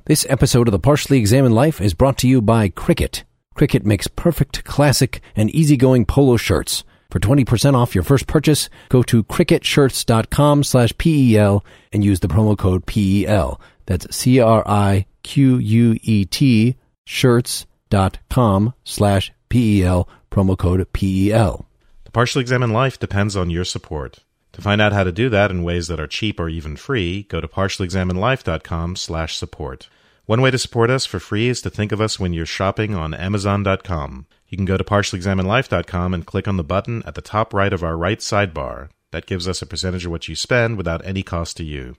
This episode of The Partially Examined Life is brought to you by Cricut. Cricut makes perfect, classic, and easygoing polo shirts. For 20% off your first purchase, go to cricutshirts.com/PEL and use the promo code PEL. That's CRIQUET shirts.com/PEL, promo code PEL. The Partially Examined Life depends on your support. To find out how to do that in ways that are cheap or even free, go to partiallyexaminedlife.com/support. One way to support us for free is to think of us when you're shopping on Amazon.com. You can go to partiallyexaminedlife.com and click on the button at the top right of our right sidebar. That gives us a percentage of what you spend without any cost to you.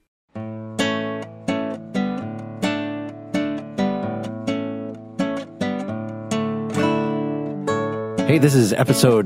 Hey, this is episode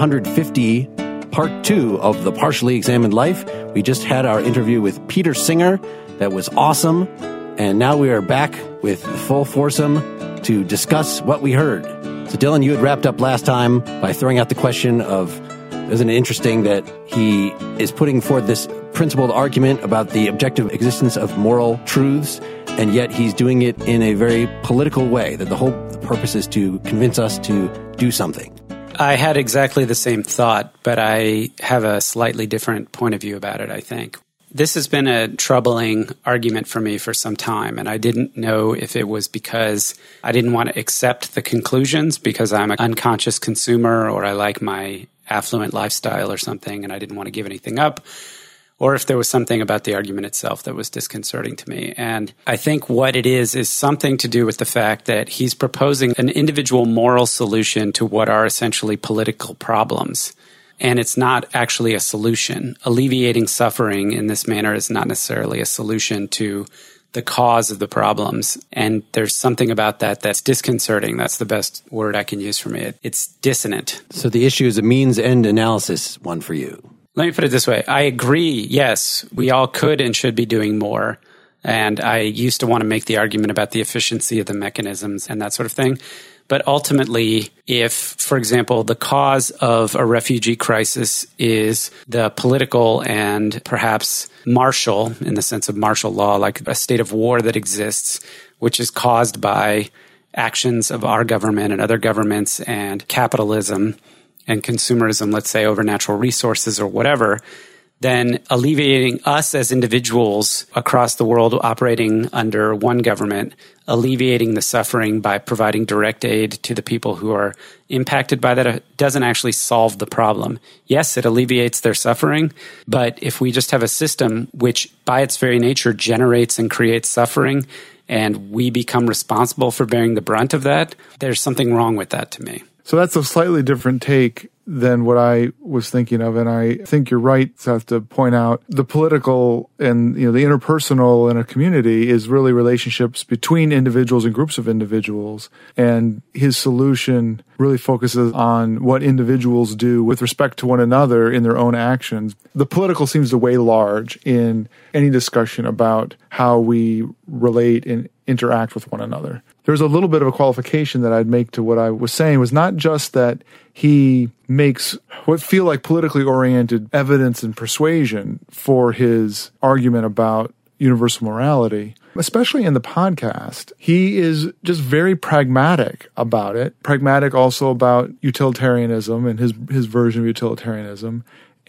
150, part 2 of The Partially Examined Life. We just had our interview with Peter Singer. That was awesome. And now we are back with the full foursome to discuss what we heard. So, Dylan, you had wrapped up last time by throwing out the question of, isn't it interesting that he is putting forth this principled argument about the objective existence of moral truths, and yet he's doing it in a very political way, that the whole purpose is to convince us to do something. I had exactly the same thought, but I have a slightly different point of view about it, I think. This has been a troubling argument for me for some time, and I didn't know if it was because I didn't want to accept the conclusions because I'm an unconscious consumer or I like my affluent lifestyle or something and I didn't want to give anything up, or if there was something about the argument itself that was disconcerting to me. And I think what it is something to do with the fact that he's proposing an individual moral solution to what are essentially political problems. And it's not actually a solution. Alleviating suffering in this manner is not necessarily a solution to the cause of the problems. And there's something about that that's disconcerting. That's the best word I can use for me. It's dissonant. So the issue is a means-end analysis one for you. Let me put it this way. I agree, yes, we all could and should be doing more. And I used to want to make the argument about the efficiency of the mechanisms and that sort of thing. But ultimately, if, for example, the cause of a refugee crisis is the political and perhaps martial, in the sense of martial law, like a state of war that exists, which is caused by actions of our government and other governments and capitalism and consumerism, let's say, over natural resources or whatever, then alleviating us as individuals across the world operating under one government, alleviating the suffering by providing direct aid to the people who are impacted by that doesn't actually solve the problem. Yes, it alleviates their suffering, but if we just have a system which by its very nature generates and creates suffering and we become responsible for bearing the brunt of that, there's something wrong with that to me. So that's a slightly different take than what I was thinking of. And I think you're right, Seth, to point out the political and the interpersonal in a community is really relationships between individuals and groups of individuals. And his solution really focuses on what individuals do with respect to one another in their own actions. The political seems to weigh large in any discussion about how we relate and interact with one another. There's a little bit of a qualification that I'd make to what I was saying was not just that he makes what feel like politically oriented evidence and persuasion for his argument about universal morality, especially in the podcast. He is just very pragmatic about it, pragmatic also about utilitarianism and his version of utilitarianism,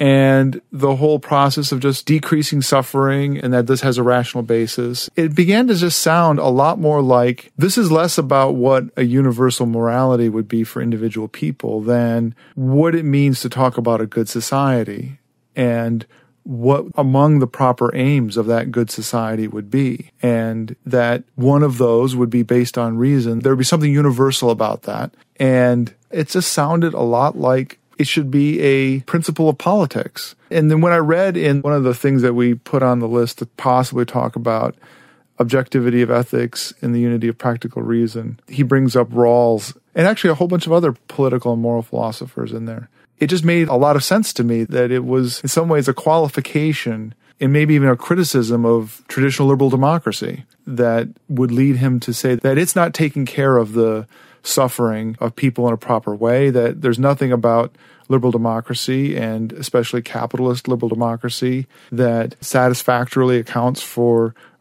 and the whole process of just decreasing suffering and that this has a rational basis. It began to just sound a lot more like this is less about what a universal morality would be for individual people than what it means to talk about a good society and what among the proper aims of that good society would be. And that one of those would be based on reason. There would be something universal about that. And it just sounded a lot like it should be a principle of politics. And then when I read in one of the things that we put on the list to possibly talk about objectivity of ethics and the unity of practical reason, he brings up Rawls and actually a whole bunch of other political and moral philosophers in there. It just made a lot of sense to me that it was in some ways a qualification and maybe even a criticism of traditional liberal democracy that would lead him to say that it's not taking care of the suffering of people in a proper way, that there's nothing about liberal democracy, and especially capitalist liberal democracy, that satisfactorily accounts for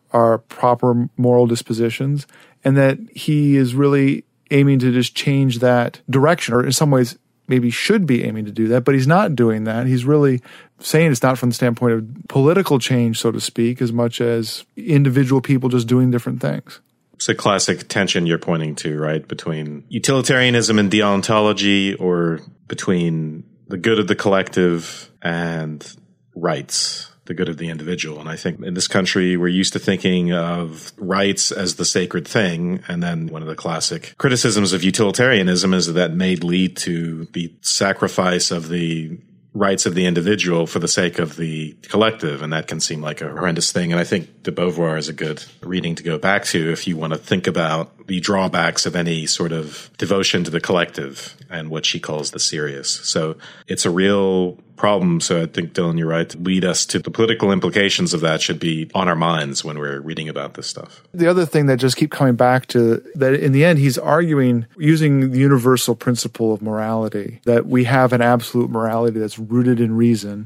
are proper moral dispositions, and that he is really aiming to just change that direction, or in some ways maybe should be aiming to do that, but he's not doing that. He's really saying it's not from the standpoint of political change, so to speak, as much as individual people just doing different things. It's a classic tension you're pointing to, right? Between utilitarianism and deontology, or between the good of the collective and rights, the good of the individual. And I think in this country, we're used to thinking of rights as the sacred thing. And then one of the classic criticisms of utilitarianism is that may lead to the sacrifice of the rights of the individual for the sake of the collective. And that can seem like a horrendous thing. And I think de Beauvoir is a good reading to go back to if you want to think about the drawbacks of any sort of devotion to the collective and what she calls the serious. So it's a real problem. So I think, Dylan, you're right. To lead us to the political implications of that should be on our minds when we're reading about this stuff. The other thing that just keep coming back to that in the end, he's arguing using the universal principle of morality, that we have an absolute morality that's rooted in reason,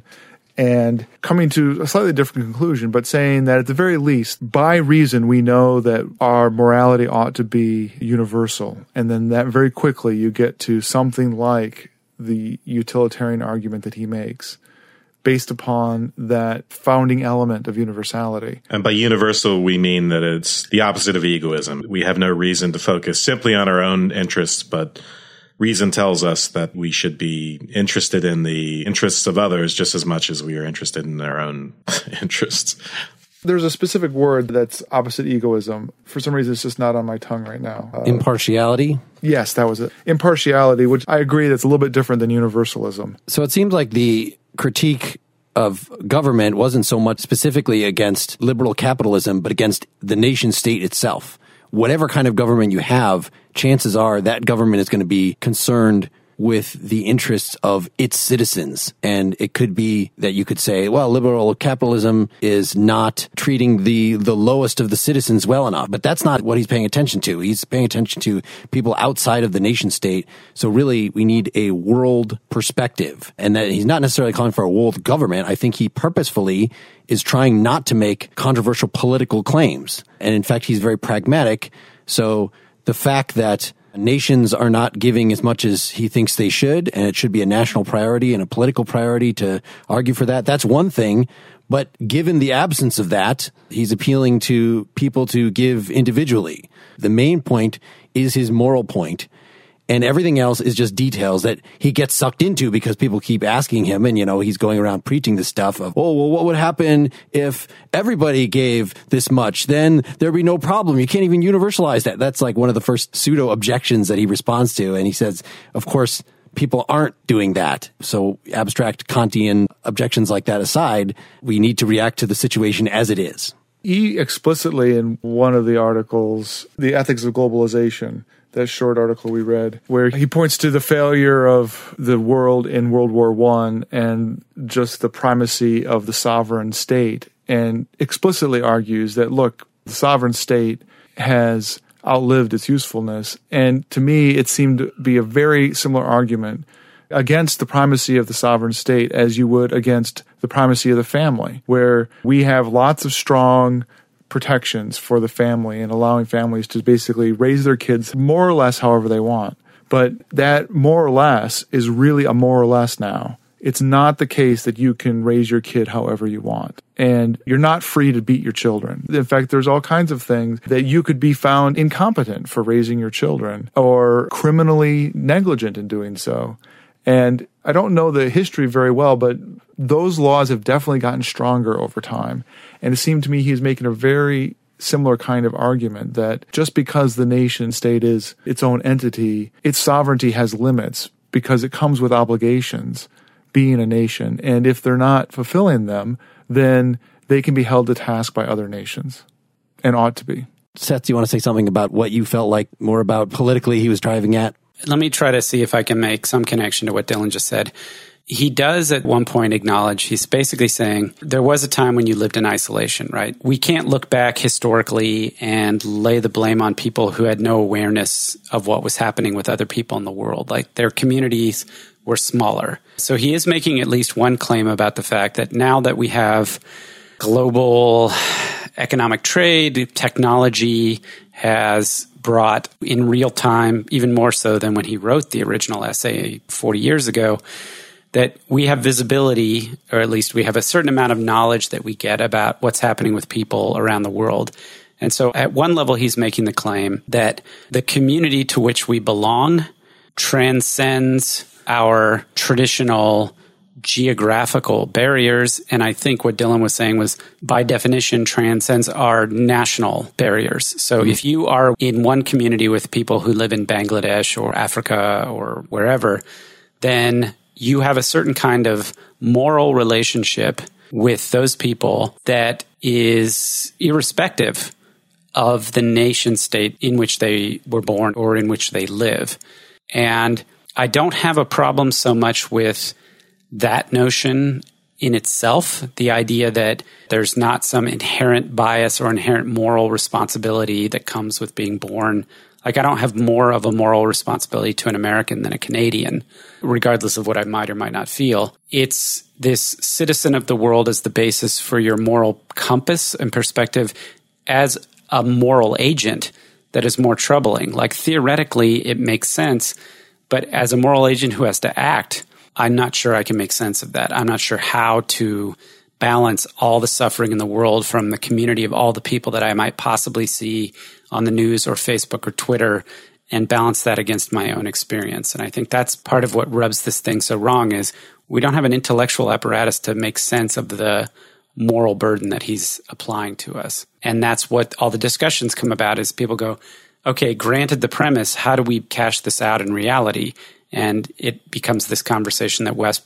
and coming to a slightly different conclusion, but saying that at the very least, by reason, we know that our morality ought to be universal. And then that very quickly you get to something like the utilitarian argument that he makes based upon that founding element of universality. And by universal, we mean that it's the opposite of egoism. We have no reason to focus simply on our own interests, but reason tells us that we should be interested in the interests of others just as much as we are interested in our own interests. There's a specific word that's opposite egoism. For some reason, it's just not on my tongue right now. Impartiality? Yes, that was it. Impartiality, which I agree that's a little bit different than universalism. So it seems like the critique of government wasn't so much specifically against liberal capitalism, but against the nation state itself. Whatever kind of government you have, chances are that government is going to be concerned with the interests of its citizens. And it could be that you could say, well, liberal capitalism is not treating the lowest of the citizens well enough. But that's not what he's paying attention to. He's paying attention to people outside of the nation state. So really, we need a world perspective. And that he's not necessarily calling for a world government. I think he purposefully is trying not to make controversial political claims. And in fact, he's very pragmatic. So the fact that nations are not giving as much as he thinks they should, and it should be a national priority and a political priority to argue for that, that's one thing. But given the absence of that, he's appealing to people to give individually. The main point is his moral point, and everything else is just details that he gets sucked into because people keep asking him, and, he's going around preaching this stuff of, oh, well, what would happen if everybody gave this much? Then there'd be no problem. You can't even universalize that. That's like one of the first pseudo objections that he responds to. And he says, of course, people aren't doing that. So abstract Kantian objections like that aside, we need to react to the situation as it is. He explicitly, in one of the articles, The Ethics of Globalization, that short article we read, where he points to the failure of the world in World War I and just the primacy of the sovereign state, and explicitly argues that, look, the sovereign state has outlived its usefulness. And to me, it seemed to be a very similar argument against the primacy of the sovereign state as you would against the primacy of the family, where we have lots of strong protections for the family and allowing families to basically raise their kids more or less however they want. But that more or less is really a more or less now. It's not the case that you can raise your kid however you want. And you're not free to beat your children. In fact, there's all kinds of things that you could be found incompetent for raising your children or criminally negligent in doing so. And I don't know the history very well, but those laws have definitely gotten stronger over time. And it seemed to me he was making a very similar kind of argument that just because the nation state is its own entity, its sovereignty has limits because it comes with obligations, being a nation. And if they're not fulfilling them, then they can be held to task by other nations and ought to be. Seth, do you want to say something about what you felt like more about politically he was driving at? Let me try to see if I can make some connection to what Dylan just said. He does at one point acknowledge, he's basically saying, there was a time when you lived in isolation, right? We can't look back historically and lay the blame on people who had no awareness of what was happening with other people in the world. Like, their communities were smaller. So he is making at least one claim about the fact that now that we have global economic trade, technology has brought in real time, even more so than when he wrote the original essay 40 years ago, that we have visibility, or at least we have a certain amount of knowledge that we get about what's happening with people around the world. And so at one level, he's making the claim that the community to which we belong transcends our traditional geographical barriers. And I think what Dylan was saying was, by definition, transcends our national barriers. So if you are in one community with people who live in Bangladesh or Africa or wherever, then you have a certain kind of moral relationship with those people that is irrespective of the nation state in which they were born or in which they live. And I don't have a problem so much with that notion in itself, the idea that there's not some inherent bias or inherent moral responsibility that comes with being born. Like, I don't have more of a moral responsibility to an American than a Canadian, regardless of what I might or might not feel. It's this citizen of the world as the basis for your moral compass and perspective as a moral agent that is more troubling. Like, theoretically, it makes sense, but as a moral agent who has to act, I'm not sure I can make sense of that. I'm not sure how to balance all the suffering in the world from the community of all the people that I might possibly see on the news or Facebook or Twitter and balance that against my own experience. And I think that's part of what rubs this thing so wrong is we don't have an intellectual apparatus to make sense of the moral burden that he's applying to us. And that's what all the discussions come about is people go, okay, granted the premise, how do we cash this out in reality? And it becomes this conversation that Wes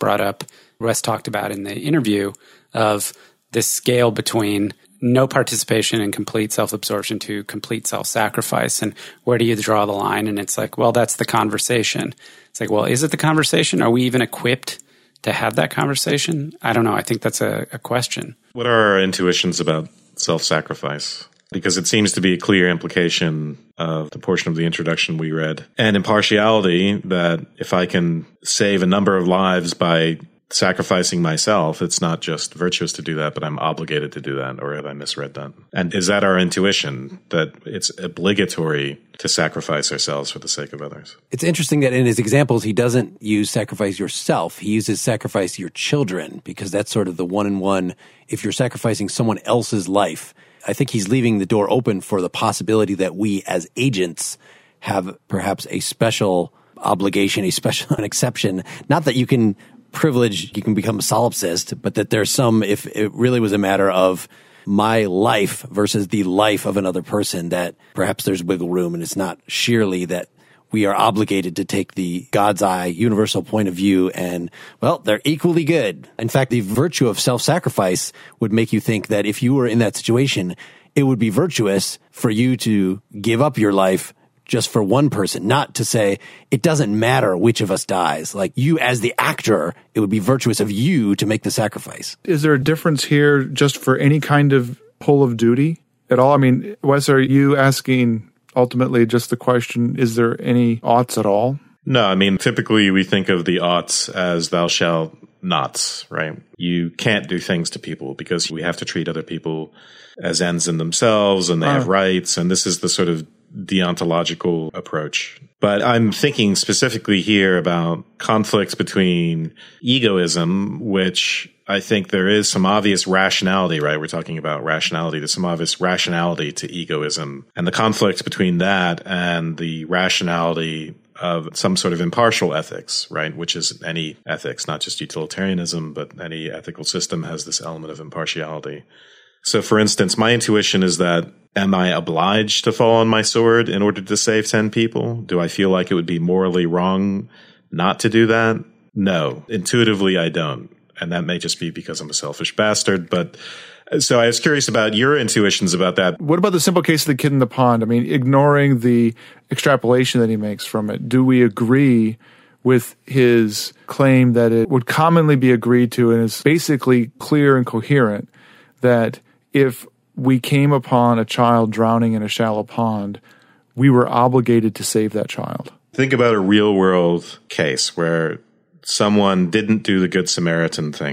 talked about in the interview of this scale between no participation and complete self-absorption to complete self-sacrifice. And where do you draw the line? And it's like, well, that's the conversation. It's like, well, is it the conversation? Are we even equipped to have that conversation? I don't know. I think that's a question. What are our intuitions about self-sacrifice? Because it seems to be a clear implication of the portion of the introduction we read. And impartiality, that if I can save a number of lives by sacrificing myself, it's not just virtuous to do that, but I'm obligated to do that, or have I misread that? And is that our intuition, that it's obligatory to sacrifice ourselves for the sake of others? It's interesting that in his examples, he doesn't use sacrifice yourself. He uses sacrifice your children, because that's sort of the one-in-one. If you're sacrificing someone else's life, I think he's leaving the door open for the possibility that we as agents have perhaps a special obligation, an exception. Not that you can become a solipsist, but that there's some, if it really was a matter of my life versus the life of another person, that perhaps there's wiggle room, and it's not sheerly that we are obligated to take the God's eye universal point of view and, well, they're equally good. In fact, the virtue of self-sacrifice would make you think that if you were in that situation, it would be virtuous for you to give up your life just for one person, not to say it doesn't matter which of us dies. Like, you as the actor, it would be virtuous of you to make the sacrifice. Is there a difference here just for any kind of pull of duty at all? I mean, Wes, are you asking ultimately just the question, is there any oughts at all? No, I mean, typically we think of the oughts as thou shalt nots, right? You can't do things to people because we have to treat other people as ends in themselves, and they have rights, and this is the sort of deontological approach. But I'm thinking specifically here about conflicts between egoism, which I think there is some obvious rationality, right? We're talking about rationality. There's some obvious rationality to egoism, and the conflict between that and the rationality of some sort of impartial ethics, right? Which is any ethics, not just utilitarianism, but any ethical system has this element of impartiality. So, for instance, my intuition is that, am I obliged to fall on my sword in order to save 10 people? Do I feel like it would be morally wrong not to do that? No. Intuitively, I don't. And that may just be because I'm a selfish bastard. But so I was curious about your intuitions about that. What about the simple case of the kid in the pond? I mean, ignoring the extrapolation that he makes from it, do we agree with his claim that it would commonly be agreed to and is basically clear and coherent that if we came upon a child drowning in a shallow pond, we were obligated to save that child? Think about a real world case where someone didn't do the Good Samaritan thing,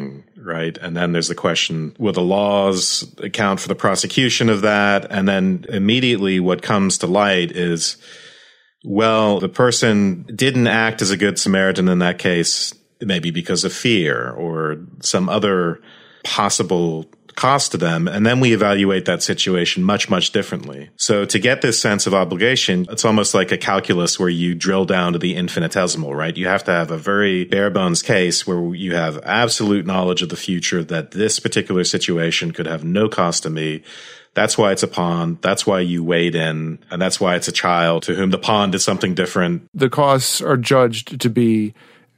right? And then there's the question, will the laws account for the prosecution of that? And then immediately what comes to light is, well, the person didn't act as a good Samaritan in that case, maybe because of fear or some other possible cost to them. And then we evaluate that situation much, much differently. So to get this sense of obligation, it's almost like a calculus where you drill down to the infinitesimal, right? You have to have a very bare bones case where you have absolute knowledge of the future that this particular situation could have no cost to me. That's why it's a pond. That's why you wade in. And that's why it's a child to whom the pond is something different. The costs are judged to be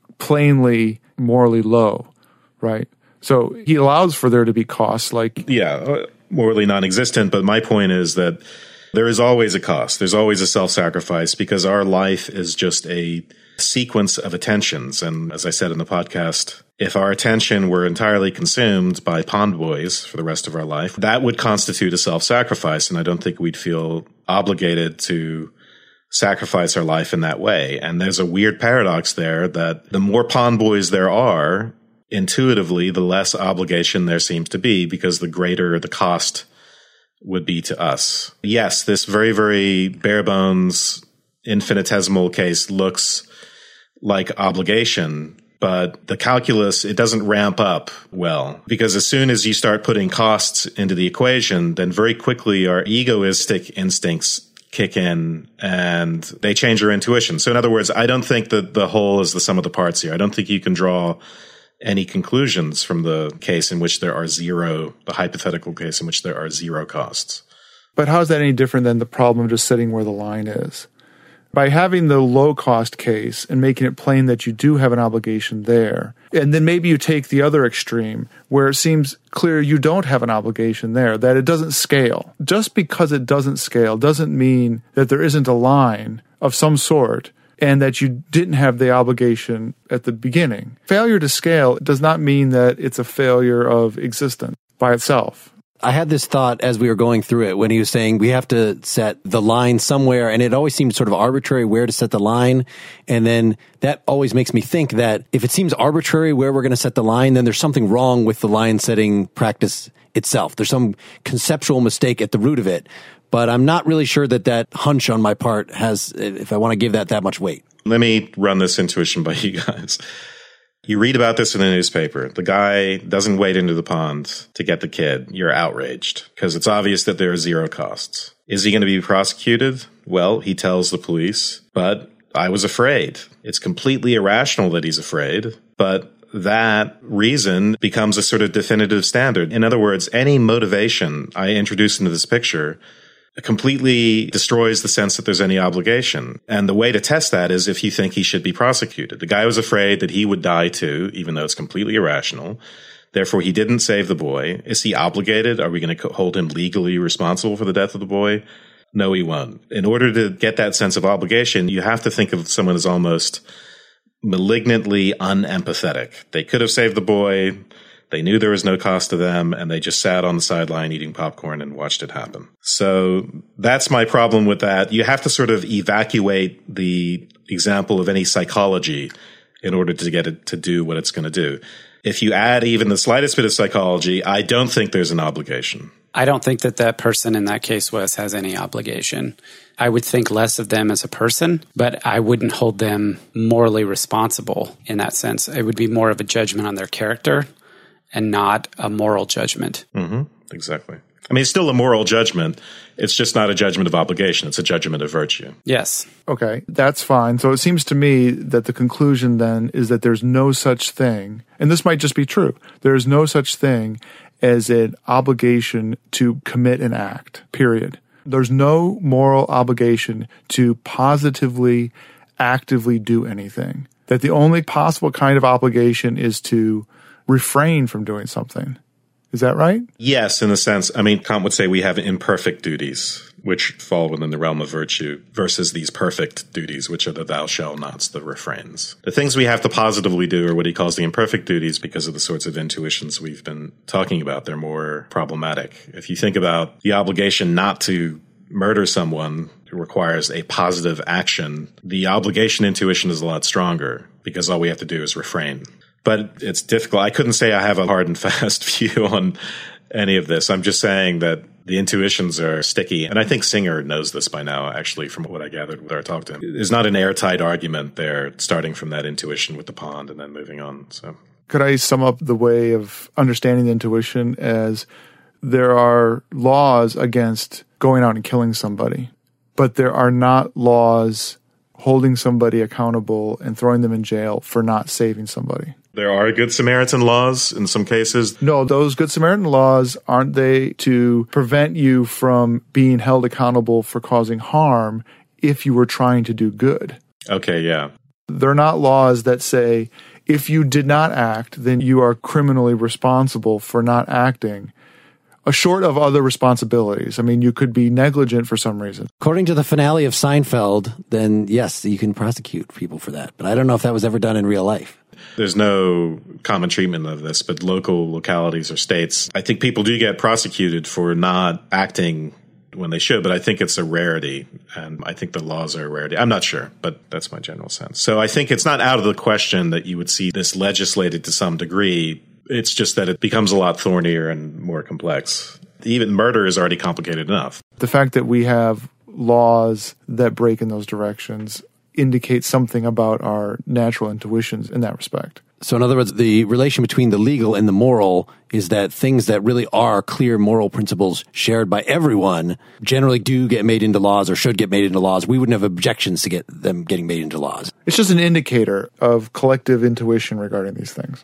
plainly morally low, right? So he allows for there to be costs like... Yeah, morally non-existent. But my point is that there is always a cost. There's always a self-sacrifice because our life is just a sequence of attentions. And as I said in the podcast, if our attention were entirely consumed by pond boys for the rest of our life, that would constitute a self-sacrifice. And I don't think we'd feel obligated to sacrifice our life in that way. And there's a weird paradox there that the more pond boys there are, intuitively, the less obligation there seems to be because the greater the cost would be to us. Yes, this very, very bare bones infinitesimal case looks like obligation, but the calculus, it doesn't ramp up well because as soon as you start putting costs into the equation, then very quickly our egoistic instincts kick in and they change our intuition. So in other words, I don't think that the whole is the sum of the parts here. I don't think you can draw any conclusions from the case in which there are zero, the hypothetical case in which there are zero costs. But how is that any different than the problem of just sitting where the line is? By having the low-cost case and making it plain that you do have an obligation there, and then maybe you take the other extreme where it seems clear you don't have an obligation there, that it doesn't scale. Just because it doesn't scale doesn't mean that there isn't a line of some sort and that you didn't have the obligation at the beginning. Failure to scale does not mean that it's a failure of existence by itself. I had this thought as we were going through it when he was saying we have to set the line somewhere, and it always seemed sort of arbitrary where to set the line. And then that always makes me think that if it seems arbitrary where we're going to set the line, then there's something wrong with the line setting practice itself. There's some conceptual mistake at the root of it. But I'm not really sure that that hunch on my part has, if I want to give that much weight. Let me run this intuition by you guys. You read about this in the newspaper. The guy doesn't wade into the pond to get the kid. You're outraged because it's obvious that there are zero costs. Is he going to be prosecuted? Well, he tells the police, but I was afraid. It's completely irrational that he's afraid, but that reason becomes a sort of definitive standard. In other words, any motivation I introduce into this picture completely destroys the sense that there's any obligation. And the way to test that is if you think he should be prosecuted. The guy was afraid that he would die too, even though it's completely irrational. Therefore, he didn't save the boy. Is he obligated? Are we going to hold him legally responsible for the death of the boy? No, he won't. In order to get that sense of obligation, you have to think of someone as almost malignantly unempathetic. They could have saved the boy. They knew there was no cost to them, and they just sat on the sideline eating popcorn and watched it happen. So that's my problem with that. You have to sort of evacuate the example of any psychology in order to get it to do what it's going to do. If you add even the slightest bit of psychology, I don't think there's an obligation. I don't think that that person in that case, Wes, has any obligation. I would think less of them as a person, but I wouldn't hold them morally responsible in that sense. It would be more of a judgment on their character and not a moral judgment. Mm-hmm. Exactly. I mean, it's still a moral judgment. It's just not a judgment of obligation. It's a judgment of virtue. Yes. Okay, that's fine. So it seems to me that the conclusion then is that there's no such thing, and this might just be true, there's no such thing as an obligation to commit an act, period. There's no moral obligation to positively, actively do anything. That the only possible kind of obligation is to refrain from doing something. Is that right? Yes, in a sense. I mean, Kant would say we have imperfect duties, which fall within the realm of virtue, versus these perfect duties, which are the thou shalt nots, the refrains. The things we have to positively do are what he calls the imperfect duties because of the sorts of intuitions we've been talking about. They're more problematic. If you think about the obligation not to murder someone who requires a positive action, the obligation intuition is a lot stronger because all we have to do is refrain. But it's difficult. I couldn't say I have a hard and fast view on any of this. I'm just saying that the intuitions are sticky. And I think Singer knows this by now, actually, from what I gathered with our talk to him. There's not an airtight argument there, starting from that intuition with the pond and then moving on. So, could I sum up the way of understanding the intuition as there are laws against going out and killing somebody, but there are not laws holding somebody accountable and throwing them in jail for not saving somebody? There are Good Samaritan laws in some cases. No, those Good Samaritan laws, aren't they to prevent you from being held accountable for causing harm if you were trying to do good? Okay, yeah. They're not laws that say if you did not act, then you are criminally responsible for not acting, short of other responsibilities. I mean, you could be negligent for some reason. According to the finale of Seinfeld, then yes, you can prosecute people for that. But I don't know if that was ever done in real life. There's no common treatment of this, but localities or states, I think people do get prosecuted for not acting when they should, but I think it's a rarity, and I think the laws are a rarity. I'm not sure, but that's my general sense. So I think it's not out of the question that you would see this legislated to some degree. It's just that it becomes a lot thornier and more complex. Even murder is already complicated enough. The fact that we have laws that break in those directions indicates something about our natural intuitions in that respect. So in other words, the relation between the legal and the moral is that things that really are clear moral principles shared by everyone generally do get made into laws or should get made into laws. We wouldn't have objections to get them getting made into laws. It's just an indicator of collective intuition regarding these things.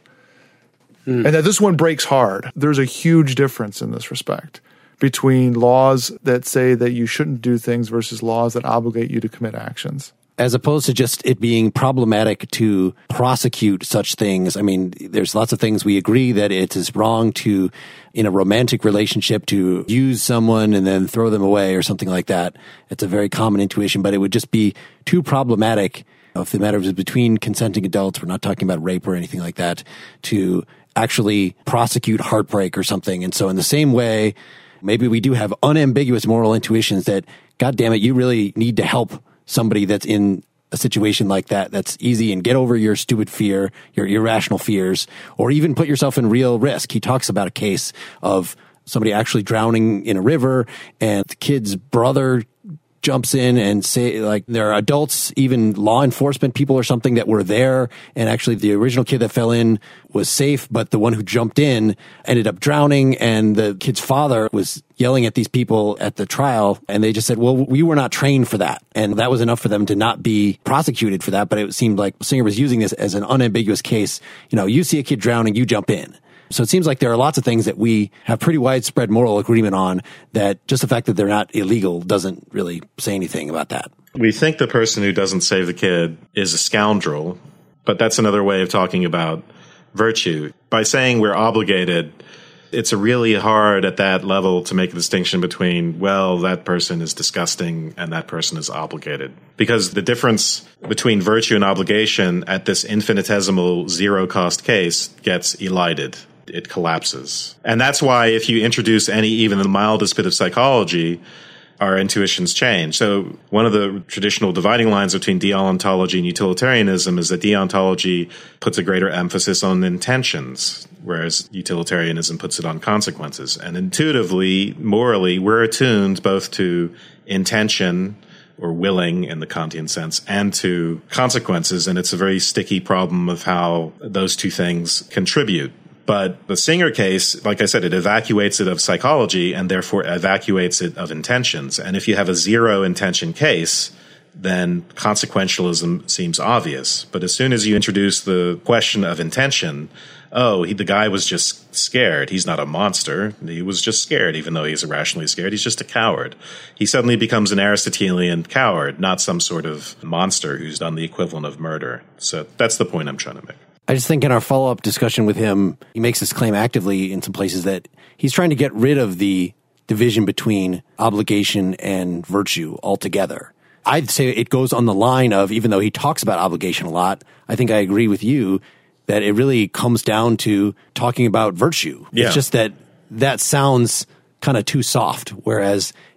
And that this one breaks hard. There's a huge difference in this respect between laws that say that you shouldn't do things versus laws that obligate you to commit actions. As opposed to just it being problematic to prosecute such things. I mean, there's lots of things we agree that it is wrong to, in a romantic relationship, to use someone and then throw them away or something like that. It's a very common intuition, but it would just be too problematic if the matter was between consenting adults. We're not talking about rape or anything like that, to actually prosecute heartbreak or something. And so in the same way, maybe we do have unambiguous moral intuitions that, God damn it, you really need to help somebody that's in a situation like that, that's easy, and get over your stupid fear, your irrational fears, or even put yourself in real risk. He talks about a case of somebody actually drowning in a river, and the kid's brother jumps in and say, like, there are adults, even law enforcement people or something that were there, and actually the original kid that fell in was safe, but the one who jumped in ended up drowning, and the kid's father was yelling at these people at the trial, and they just said, well, we were not trained for that. And that was enough for them to not be prosecuted for that, but it seemed like Singer was using this as an unambiguous case. You know, you see a kid drowning, you jump in. So it seems like there are lots of things that we have pretty widespread moral agreement on, that just the fact that they're not illegal doesn't really say anything about that. We think the person who doesn't save the kid is a scoundrel, but that's another way of talking about virtue. By saying we're obligated, it's really hard at that level to make a distinction between, well, that person is disgusting and that person is obligated. Because the difference between virtue and obligation at this infinitesimal zero-cost case gets elided. It collapses. And that's why if you introduce even the mildest bit of psychology, our intuitions change. So one of the traditional dividing lines between deontology and utilitarianism is that deontology puts a greater emphasis on intentions, whereas utilitarianism puts it on consequences. And intuitively, morally, we're attuned both to intention, or willing in the Kantian sense, and to consequences. And it's a very sticky problem of how those two things contribute. But the Singer case, like I said, it evacuates it of psychology and therefore evacuates it of intentions. And if you have a zero intention case, then consequentialism seems obvious. But as soon as you introduce the question of intention, the guy was just scared. He's not a monster. He was just scared, even though he's irrationally scared. He's just a coward. He suddenly becomes an Aristotelian coward, not some sort of monster who's done the equivalent of murder. So that's the point I'm trying to make. I just think in our follow-up discussion with him, he makes this claim actively in some places that he's trying to get rid of the division between obligation and virtue altogether. I'd say it goes on the line of, even though he talks about obligation a lot, I think I agree with you that it really comes down to talking about virtue. Yeah. It's just that sounds kind of too soft, whereas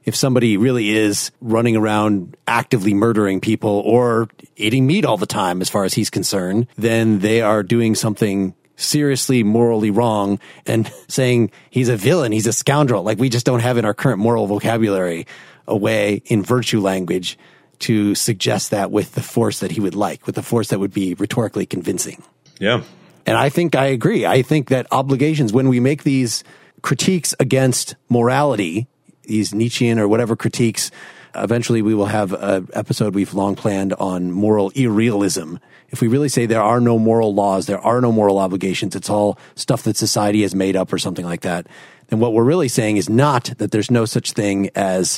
if somebody really is running around actively murdering people or eating meat all the time, as far as he's concerned, then they are doing something seriously morally wrong, and saying he's a villain, he's a scoundrel. Like, we just don't have in our current moral vocabulary a way in virtue language to suggest that with the force that he would like, with the force that would be rhetorically convincing. Yeah. And I think I agree. I think that obligations, when we make these critiques against morality, these Nietzschean or whatever critiques, eventually we will have an episode we've long planned on moral irrealism. If we really say there are no moral laws, there are no moral obligations, it's all stuff that society has made up or something like that, then what we're really saying is not that there's no such thing as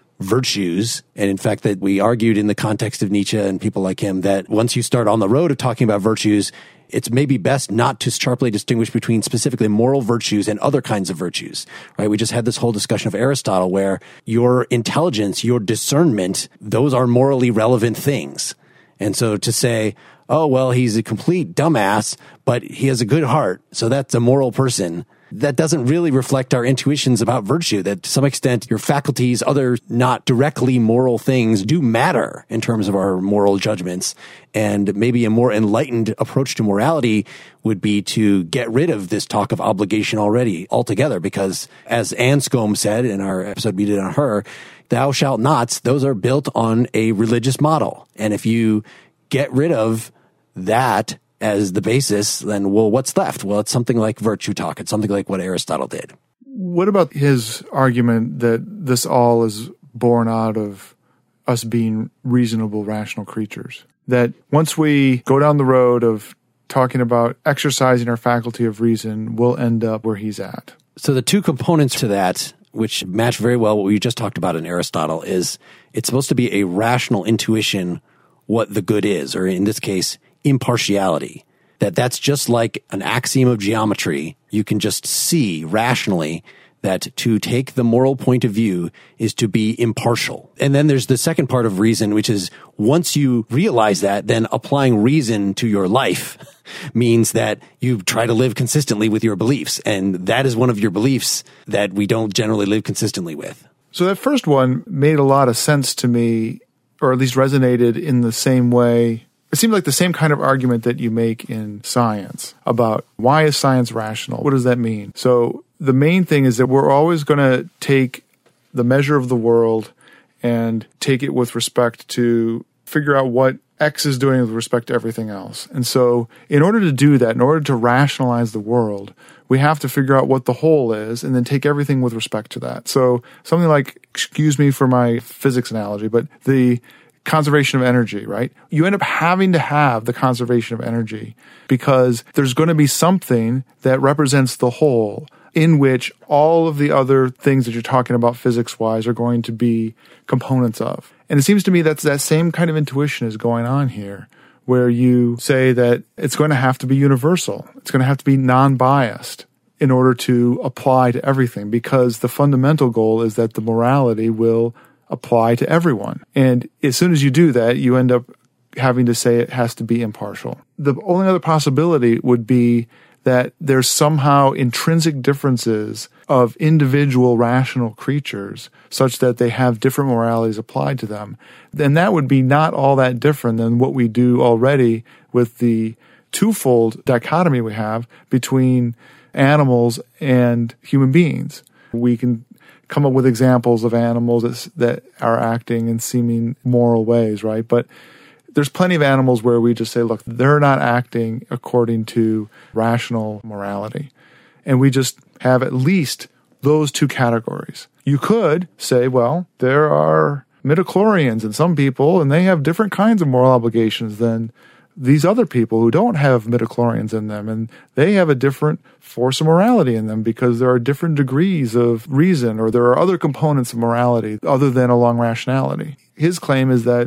virtues. And in fact, that we argued in the context of Nietzsche and people like him that once you start on the road of talking about virtues, it's maybe best not to sharply distinguish between specifically moral virtues and other kinds of virtues, right? We just had this whole discussion of Aristotle where your intelligence, your discernment, those are morally relevant things. And so to say, oh, well, he's a complete dumbass, but he has a good heart, so that's a moral person, that doesn't really reflect our intuitions about virtue, that to some extent your faculties, other not directly moral things do matter in terms of our moral judgments. And maybe a more enlightened approach to morality would be to get rid of this talk of obligation altogether, because as Anscombe said in our episode we did on her, thou shalt nots, those are built on a religious model. And if you get rid of that as the basis, then, well, what's left? Well, it's something like virtue talk. It's something like what Aristotle did. What about his argument that this all is born out of us being reasonable, rational creatures? That once we go down the road of talking about exercising our faculty of reason, we'll end up where he's at. So the two components to that, which match very well what we just talked about in Aristotle, is it's supposed to be a rational intuition what the good is, or in this case, impartiality. That's just like an axiom of geometry. You can just see rationally that to take the moral point of view is to be impartial. And then there's the second part of reason, which is once you realize that, then applying reason to your life means that you try to live consistently with your beliefs. And that is one of your beliefs that we don't generally live consistently with. So that first one made a lot of sense to me, or at least resonated in the same way. It seemed like the same kind of argument that you make in science about why is science rational? What does that mean? So the main thing is that we're always going to take the measure of the world and take it with respect to figure out what X is doing with respect to everything else. And so in order to do that, in order to rationalize the world, we have to figure out what the whole is and then take everything with respect to that. So something like, excuse me for my physics analogy, but the conservation of energy, right? You end up having to have the conservation of energy because there's going to be something that represents the whole in which all of the other things that you're talking about physics-wise are going to be components of. And it seems to me that's that same kind of intuition is going on here, where you say that it's going to have to be universal. It's going to have to be non-biased in order to apply to everything, because the fundamental goal is that the morality will apply to everyone. And as soon as you do that, you end up having to say it has to be impartial. The only other possibility would be that there's somehow intrinsic differences of individual rational creatures such that they have different moralities applied to them. Then that would be not all that different than what we do already with the twofold dichotomy we have between animals and human beings. We can come up with examples of animals that are acting in seeming moral ways, right? But there's plenty of animals where we just say, look, they're not acting according to rational morality. And we just have at least those two categories. You could say, well, there are midichlorians in some people, and they have different kinds of moral obligations than these other people who don't have midichlorians in them, and they have a different force of morality in them because there are different degrees of reason, or there are other components of morality other than along rationality. His claim is that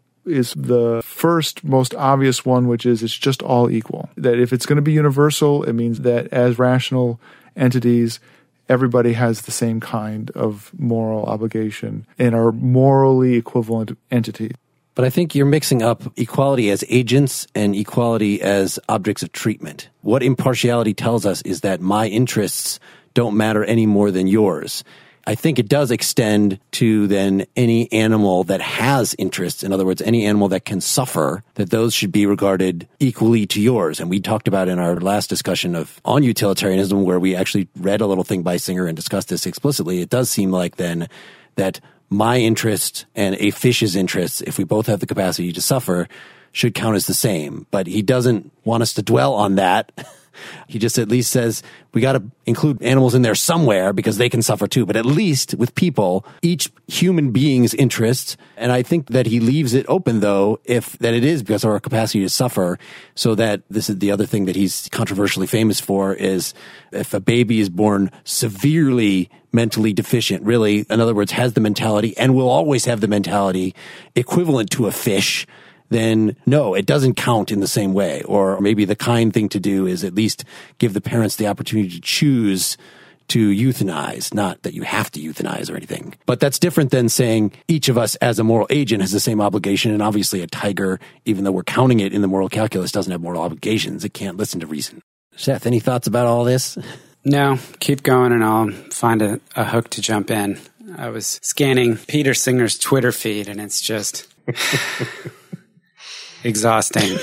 is the first most obvious one, which is it's just all equal. That if it's going to be universal, it means that as rational entities, everybody has the same kind of moral obligation and are morally equivalent entities. But I think you're mixing up equality as agents and equality as objects of treatment. What impartiality tells us is that my interests don't matter any more than yours. I think it does extend to then any animal that has interests. In other words, any animal that can suffer, that those should be regarded equally to yours. And we talked about in our last discussion on utilitarianism, where we actually read a little thing by Singer and discussed this explicitly. It does seem like then that my interest and a fish's interests, if we both have the capacity to suffer, should count as the same. But he doesn't want us to dwell on that. He just at least says we got to include animals in there somewhere because they can suffer too. But at least with people, each human being's interests, and I think that he leaves it open though, that it is because of our capacity to suffer. So that this is the other thing that he's controversially famous for is if a baby is born severely mentally deficient, really, in other words, has the mentality and will always have the mentality equivalent to a fish, then no, it doesn't count in the same way. Or maybe the kind thing to do is at least give the parents the opportunity to choose to euthanize, not that you have to euthanize or anything. But that's different than saying each of us as a moral agent has the same obligation. And obviously a tiger, even though we're counting it in the moral calculus, doesn't have moral obligations. It can't listen to reason. Seth, any thoughts about all this? No, keep going and I'll find a hook to jump in. I was scanning Peter Singer's Twitter feed and it's just exhausting.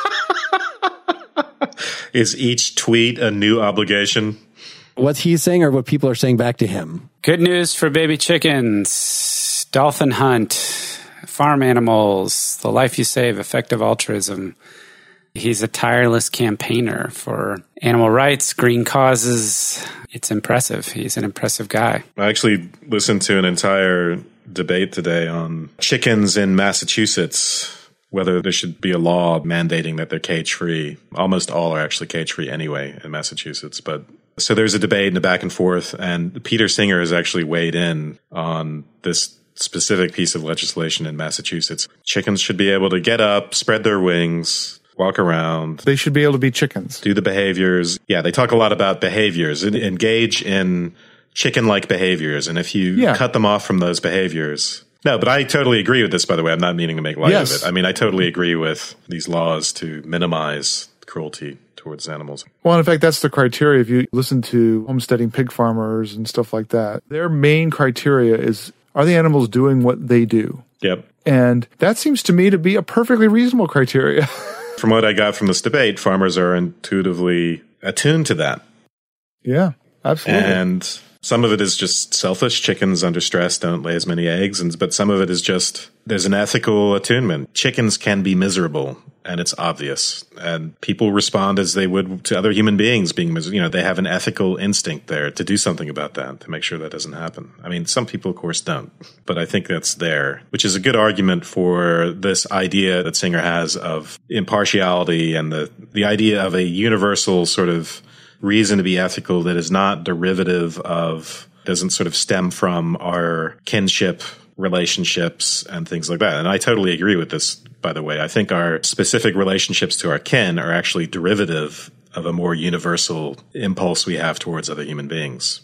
Is each tweet a new obligation? What's he saying or what people are saying back to him? Good news for baby chickens, dolphin hunt, farm animals, the life you save, effective altruism. He's a tireless campaigner for animal rights, green causes. It's impressive. He's an impressive guy. I actually listened to an entire debate today on chickens in Massachusetts, whether there should be a law mandating that they're cage-free. Almost all are actually cage-free anyway in Massachusetts. But so there's a debate and a back and forth, and Peter Singer has actually weighed in on this specific piece of legislation in Massachusetts. Chickens should be able to get up, spread their wings, walk around. They should be able to be chickens. Do the behaviors. Yeah, they talk a lot about behaviors. Engage in chicken-like behaviors. And if you cut them off from those behaviors... No, but I totally agree with this, by the way. I'm not meaning to make light of it. I mean, I totally agree with these laws to minimize cruelty towards animals. Well, in fact, that's the criteria. If you listen to homesteading pig farmers and stuff like that, their main criteria is, are the animals doing what they do? Yep. And that seems to me to be a perfectly reasonable criteria. From what I got from this debate, farmers are intuitively attuned to that. Yeah, absolutely. And some of it is just selfish. Chickens under stress don't lay as many eggs. But some of it is just, there's an ethical attunement. Chickens can be miserable, and it's obvious. And people respond as they would to other human beings being miserable. You know, they have an ethical instinct there to do something about that, to make sure that doesn't happen. I mean, some people, of course, don't. But I think that's there, which is a good argument for this idea that Singer has of impartiality and the idea of a universal sort of reason to be ethical that is not derivative of, doesn't sort of stem from our kinship relationships and things like that. And I totally agree with this, by the way. I think our specific relationships to our kin are actually derivative of a more universal impulse we have towards other human beings.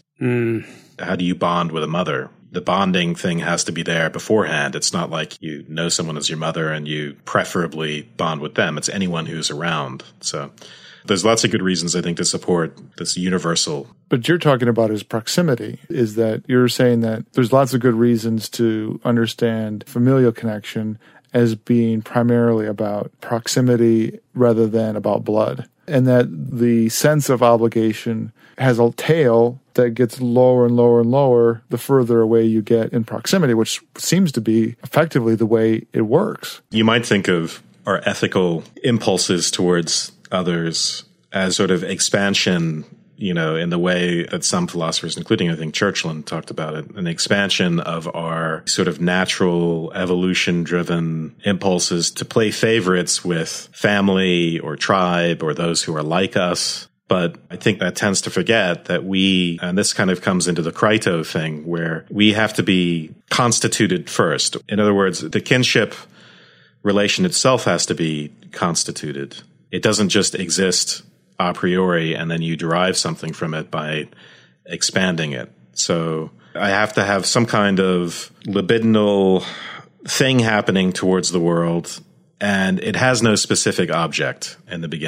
How do you bond with a mother? The bonding thing has to be there beforehand. It's not like you know someone as your mother and you preferably bond with them. It's anyone who's around. So there's lots of good reasons, I think, to support this universal. But you're talking about his proximity, is that you're saying that there's lots of good reasons to understand familial connection as being primarily about proximity rather than about blood. And that the sense of obligation has a tail that gets lower and lower and lower the further away you get in proximity, which seems to be effectively the way it works. You might think of our ethical impulses towards others as sort of expansion, you know, in the way that some philosophers, including I think Churchland, talked about it, an expansion of our sort of natural evolution-driven impulses to play favorites with family or tribe or those who are like us. But I think that tends to forget that we, and this kind of comes into the Crito thing, where we have to be constituted first. In other words, the kinship relation itself has to be constituted. It doesn't just exist a priori and then you derive something from it by expanding it. So I have to have some kind of libidinal thing happening towards the world, and it has no specific object in the beginning.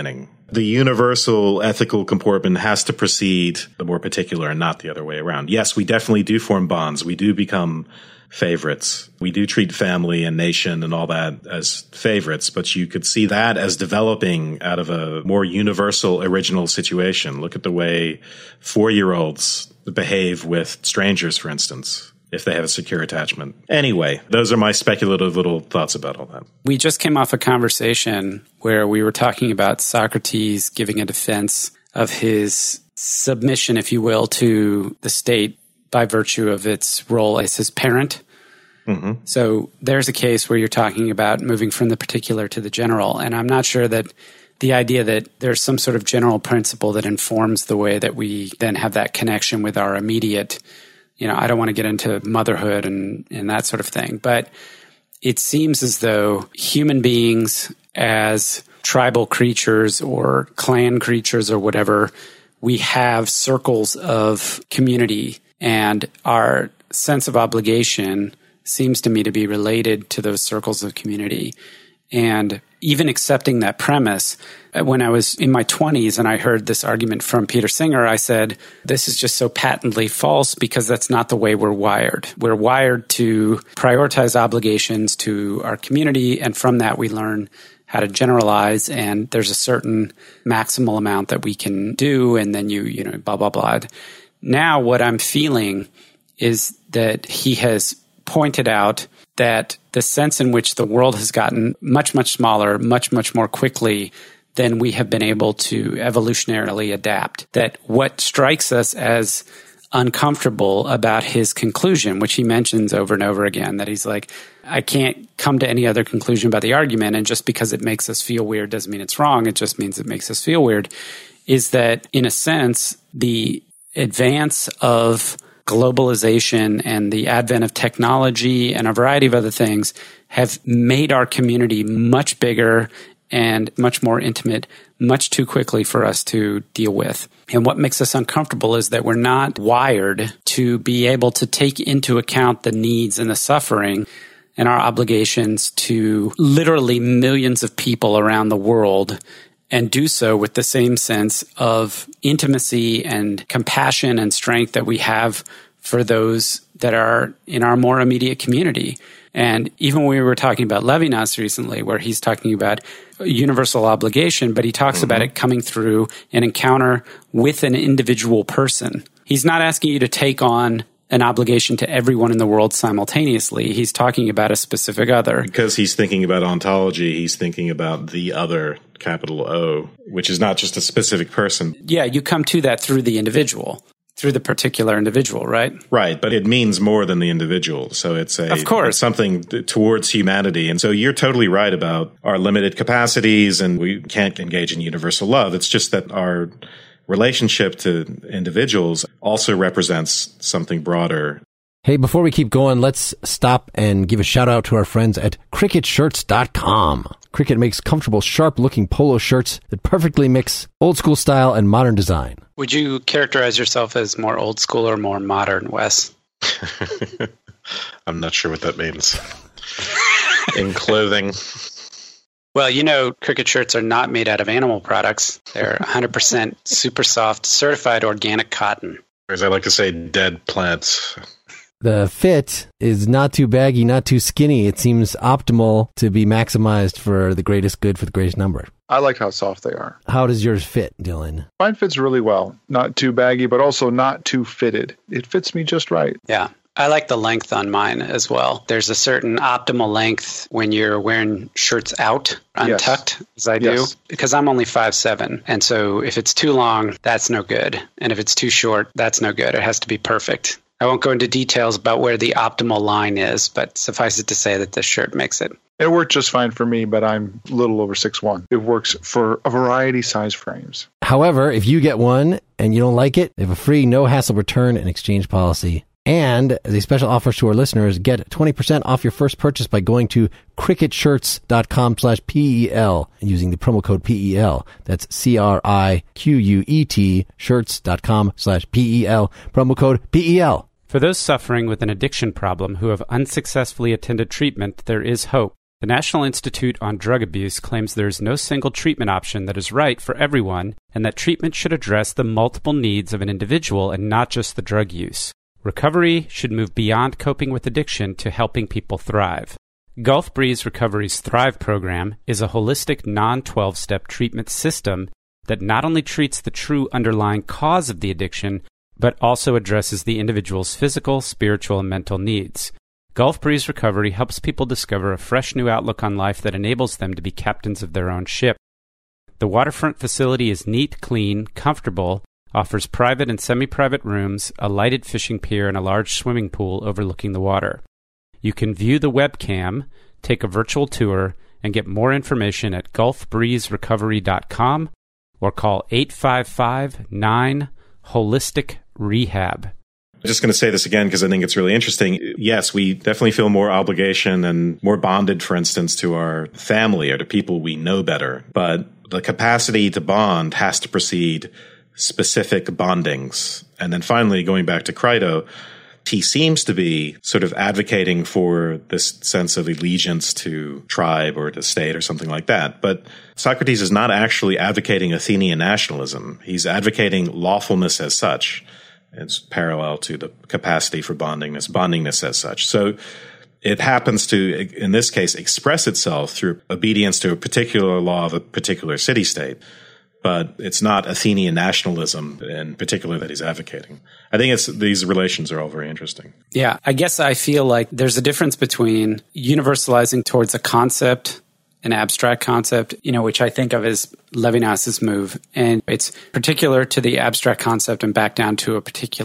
the universal ethical comportment has to precede the more particular and not the other way around. Yes, we definitely do form bonds. We do become favorites. We do treat family and nation and all that as favorites, but you could see that as developing out of a more universal, original situation. Look at the way 4-year-olds behave with strangers, for instance, if they have a secure attachment. Anyway, those are my speculative little thoughts about all that. We just came off a conversation where we were talking about Socrates giving a defense of his submission, if you will, to the state by virtue of its role as his parent. Mm-hmm. So there's a case where you're talking about moving from the particular to the general. And I'm not sure that the idea that there's some sort of general principle that informs the way that we then have that connection with our immediate, I don't want to get into motherhood and that sort of thing. But it seems as though human beings as tribal creatures or clan creatures or whatever, we have circles of community. And our sense of obligation seems to me to be related to those circles of community. And even accepting that premise, when I was in my 20s and I heard this argument from Peter Singer, I said, this is just so patently false because that's not the way we're wired. We're wired to prioritize obligations to our community, and from that we learn how to generalize, and there's a certain maximal amount that we can do, and then you blah, blah, blah. Now what I'm feeling is that he has pointed out that the sense in which the world has gotten much, much smaller, much, much more quickly than we have been able to evolutionarily adapt. That what strikes us as uncomfortable about his conclusion, which he mentions over and over again, that he's like, I can't come to any other conclusion about the argument, and just because it makes us feel weird doesn't mean it's wrong, it just means it makes us feel weird, is that, in a sense, the advance of globalization and the advent of technology and a variety of other things have made our community much bigger and much more intimate, much too quickly for us to deal with. And what makes us uncomfortable is that we're not wired to be able to take into account the needs and the suffering and our obligations to literally millions of people around the world, and do so with the same sense of intimacy and compassion and strength that we have for those that are in our more immediate community. And even when we were talking about Levinas recently, where he's talking about universal obligation, but he talks about it coming through an encounter with an individual person. He's not asking you to take on an obligation to everyone in the world simultaneously. He's talking about a specific other. Because he's thinking about ontology, he's thinking about the other, capital O, which is not just a specific person. Yeah, you come to that through the individual, through the particular individual, right? Right, but it means more than the individual. So it's it's something towards humanity. And so you're totally right about our limited capacities, and we can't engage in universal love. It's just that our relationship to individuals also represents something broader. Hey, before we keep going, let's stop and give a shout out to our friends at CricketShirts.com. Cricket makes comfortable, sharp-looking polo shirts that perfectly mix old school style and modern design. Would you characterize yourself as more old school or more modern, Wes? I'm not sure what that means. In clothing. Well, Cricket shirts are not made out of animal products. They're 100% super soft, certified organic cotton. Or as I like to say, dead plants. The fit is not too baggy, not too skinny. It seems optimal to be maximized for the greatest good for the greatest number. I like how soft they are. How does yours fit, Dylan? Mine fits really well. Not too baggy, but also not too fitted. It fits me just right. Yeah. I like the length on mine as well. There's a certain optimal length when you're wearing shirts out, untucked, as I do, because I'm only 5'7". And so if it's too long, that's no good. And if it's too short, that's no good. It has to be perfect. I won't go into details about where the optimal line is, but suffice it to say that this shirt makes it. It worked just fine for me, but I'm a little over 6'1". It works for a variety size frames. However, if you get one and you don't like it, they have a free no-hassle return and exchange policy. And as a special offer to our listeners, get 20% off your first purchase by going to cricketshirts.com/PEL and using the promo code PEL. That's CRIQUET shirts.com/PEL, promo code PEL. For those suffering with an addiction problem who have unsuccessfully attended treatment, there is hope. The National Institute on Drug Abuse claims there is no single treatment option that is right for everyone, and that treatment should address the multiple needs of an individual and not just the drug use. Recovery should move beyond coping with addiction to helping people thrive. Gulf Breeze Recovery's Thrive program is a holistic non-12-step treatment system that not only treats the true underlying cause of the addiction, but also addresses the individual's physical, spiritual, and mental needs. Gulf Breeze Recovery helps people discover a fresh new outlook on life that enables them to be captains of their own ship. The waterfront facility is neat, clean, comfortable, offers private and semi-private rooms, a lighted fishing pier, and a large swimming pool overlooking the water. You can view the webcam, take a virtual tour, and get more information at gulfbreezerecovery.com or call 855-9-HOLISTIC-REHAB. I'm just going to say this again because I think it's really interesting. Yes, we definitely feel more obligation and more bonded, for instance, to our family or to people we know better. But the capacity to bond has to precede specific bondings. And then finally, going back to Crito, he seems to be sort of advocating for this sense of allegiance to tribe or to state or something like that. But Socrates is not actually advocating Athenian nationalism. He's advocating lawfulness as such. It's parallel to the capacity for bondingness as such. So it happens to, in this case, express itself through obedience to a particular law of a particular city-state. But it's not Athenian nationalism in particular that he's advocating. I think these relations are all very interesting. Yeah, I guess I feel like there's a difference between universalizing towards a concept, an abstract concept, which I think of as Levinas's move. And it's particular to the abstract concept and back down to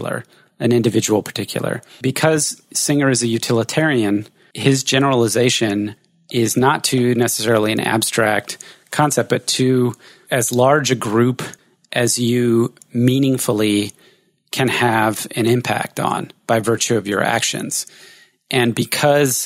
an individual particular. Because Singer is a utilitarian, his generalization is not to necessarily an abstract concept, but to as large a group as you meaningfully can have an impact on by virtue of your actions. And because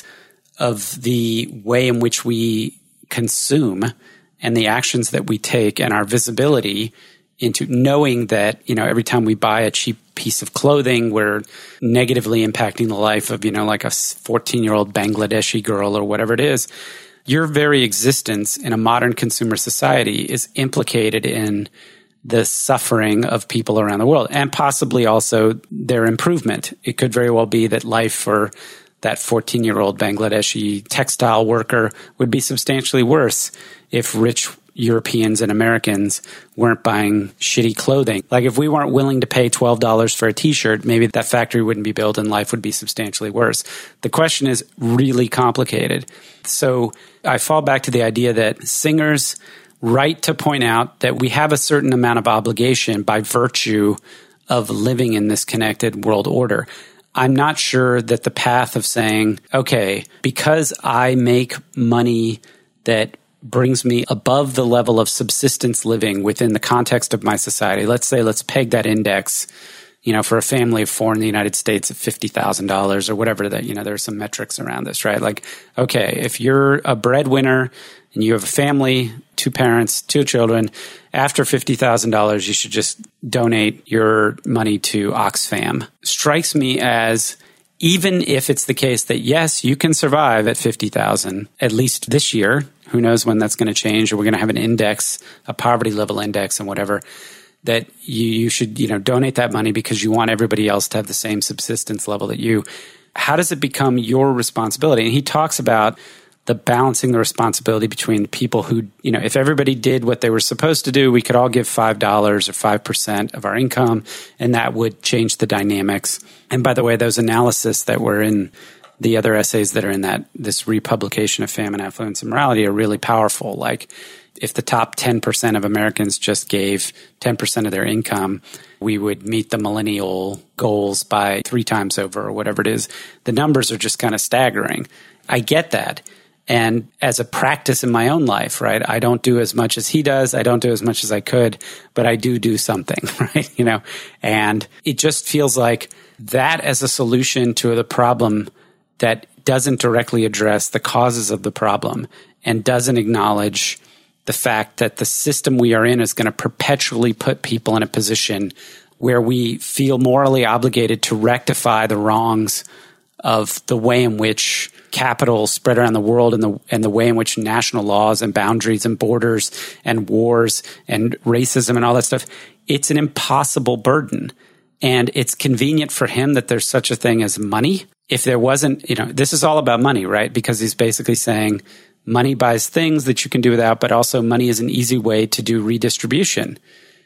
of the way in which we consume and the actions that we take and our visibility into knowing that, every time we buy a cheap piece of clothing, we're negatively impacting the life of, like a 14-year-old Bangladeshi girl or whatever it is. Your very existence in a modern consumer society is implicated in the suffering of people around the world and possibly also their improvement. It could very well be that life for that 14-year-old Bangladeshi textile worker would be substantially worse if rich Europeans and Americans weren't buying shitty clothing. Like if we weren't willing to pay $12 for a t-shirt, maybe that factory wouldn't be built and life would be substantially worse. The question is really complicated. So I fall back to the idea that Singer's right to point out that we have a certain amount of obligation by virtue of living in this connected world order. I'm not sure that the path of saying, okay, because I make money that brings me above the level of subsistence living within the context of my society. Let's peg that index, for a family of four in the United States at $50,000 or whatever that, there are some metrics around this, right? Like, okay, if you're a breadwinner and you have a family, 2 parents, 2 children, after $50,000, you should just donate your money to Oxfam. Strikes me as, even if it's the case that, yes, you can survive at $50,000, at least this year, who knows when that's going to change, or we're going to have an index, a poverty level index and whatever, that you should, donate that money because you want everybody else to have the same subsistence level that you. How does it become your responsibility? And he talks about the balancing the responsibility between people who, if everybody did what they were supposed to do, we could all give $5 or 5% of our income, and that would change the dynamics. And by the way, those analysis that were in the other essays that are in this republication of Famine, Affluence, and Morality are really powerful. Like, if the top 10% of Americans just gave 10% of their income, we would meet the millennial goals by 3 times over or whatever it is. The numbers are just kind of staggering. I get that. And as a practice in my own life, right, I don't do as much as he does. I don't do as much as I could, but I do something, right? And it just feels like that as a solution to the problem that doesn't directly address the causes of the problem and doesn't acknowledge the fact that the system we are in is going to perpetually put people in a position where we feel morally obligated to rectify the wrongs of the way in which capital spread around the world and the way in which national laws and boundaries and borders and wars and racism and all that stuff, it's an impossible burden. And it's convenient for him that there's such a thing as money. If there wasn't, this is all about money, right? Because he's basically saying money buys things that you can do without, but also money is an easy way to do redistribution.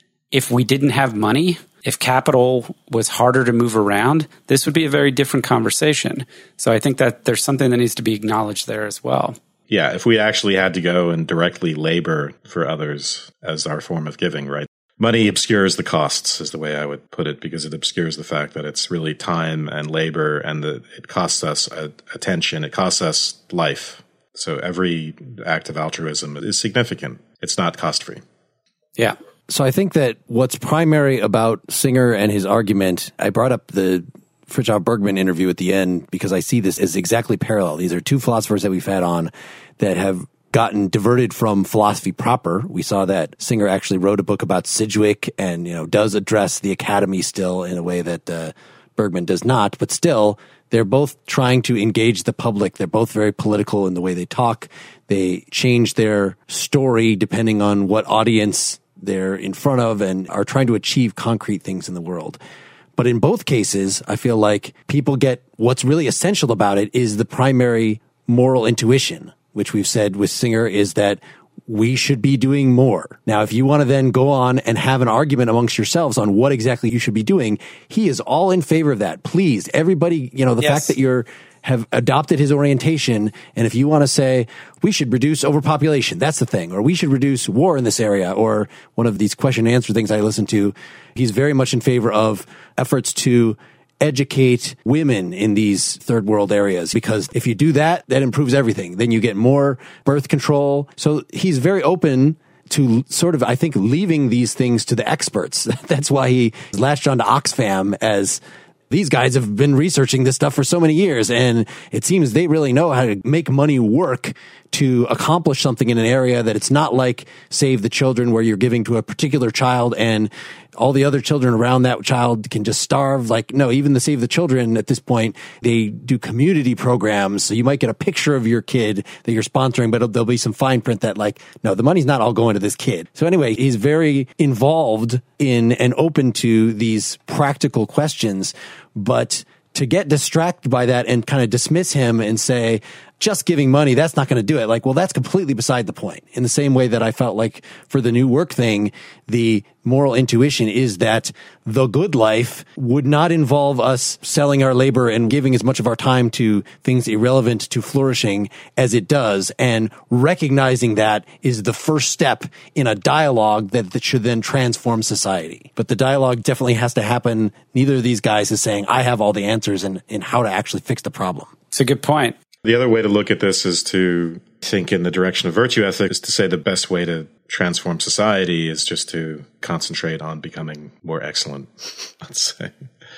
If we didn't have money, if capital was harder to move around, this would be a very different conversation. So I think that there's something that needs to be acknowledged there as well. Yeah, if we actually had to go and directly labor for others as our form of giving, right? Money obscures the costs, is the way I would put it, because it obscures the fact that it's really time and labor, and that it costs us attention, it costs us life. So every act of altruism is significant. It's not cost-free. Yeah. So I think that what's primary about Singer and his argument, I brought up the Fritjof Bergman interview at the end because I see this as exactly parallel. These are two philosophers that we've had on that have gotten diverted from philosophy proper. We saw that Singer actually wrote a book about Sidgwick and, does address the academy still in a way that Bergman does not, but still they're both trying to engage the public. They're both very political in the way they talk. They change their story depending on what audience they're in front of and are trying to achieve concrete things in the world. But in both cases, I feel like people get what's really essential about it is the primary moral intuition, which we've said with Singer is that we should be doing more. Now, if you want to then go on and have an argument amongst yourselves on what exactly you should be doing, he is all in favor of that. Please, everybody, the fact that you're have adopted his orientation. And if you want to say we should reduce overpopulation, that's the thing, or we should reduce war in this area, or one of these question and answer things I listen to, he's very much in favor of efforts to educate women in these third world areas, because if you do that, that improves everything. Then you get more birth control. So he's very open to sort of, I think, leaving these things to the experts. That's why he latched on to Oxfam as these guys have been researching this stuff for so many years, and it seems they really know how to make money work to accomplish something in an area that it's not like Save the Children, where you're giving to a particular child and all the other children around that child can just starve. Like, no, even the Save the Children at this point, they do community programs. So you might get a picture of your kid that you're sponsoring, but there'll be some fine print that like, no, the money's not all going to this kid. So anyway, he's very involved in and open to these practical questions, but to get distracted by that and kind of dismiss him and say, just giving money, that's not going to do it. Like, well, that's completely beside the point. In the same way that I felt like for the New Work thing, the moral intuition is that the good life would not involve us selling our labor and giving as much of our time to things irrelevant to flourishing as it does. And recognizing that is the first step in a dialogue that should then transform society. But the dialogue definitely has to happen. Neither of these guys is saying, I have all the answers in how to actually fix the problem. It's a good point. The other way to look at this is to think in the direction of virtue ethics, to say the best way to transform society is just to concentrate on becoming more excellent, let's say.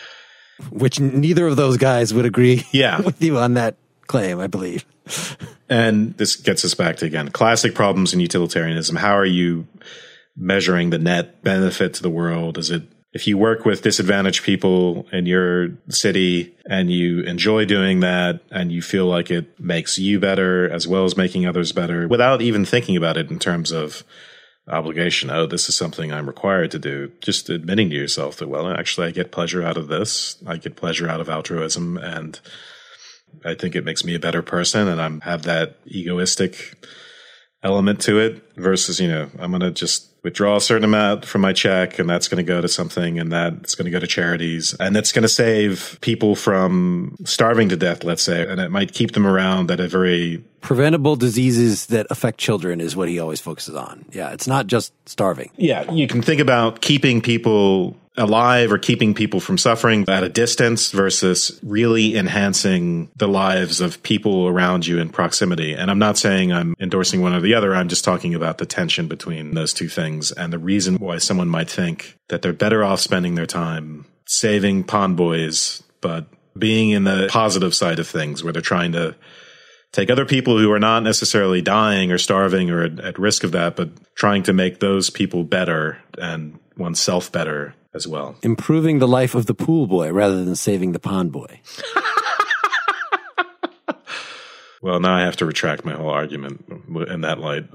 Which neither of those guys would agree with you on that claim, I believe. And this gets us back to, again, classic problems in utilitarianism. How are you measuring the net benefit to the world? Is it, if you work with disadvantaged people in your city and you enjoy doing that and you feel like it makes you better as well as making others better without even thinking about it in terms of obligation, oh, this is something I'm required to do, just admitting to yourself that, well, actually I get pleasure out of this. I get pleasure out of altruism, and I think it makes me a better person, and I have that egoistic element to it versus, I'm going to just withdraw a certain amount from my check, and that's going to go to something, and that's going to go to charities, and that's going to save people from starving to death, let's say, and it might keep them around at a very... Preventable diseases that affect children is what he always focuses on. Yeah, it's not just starving. Yeah, you can think about keeping people alive or keeping people from suffering at a distance versus really enhancing the lives of people around you in proximity. And I'm not saying I'm endorsing one or the other. I'm just talking about the tension between those two things and the reason why someone might think that they're better off spending their time saving pond boys, but being in the positive side of things where they're trying to take other people who are not necessarily dying or starving or at risk of that, but trying to make those people better and oneself better as well. Improving the life of the pool boy rather than saving the pond boy. Well, now I have to retract my whole argument in that light.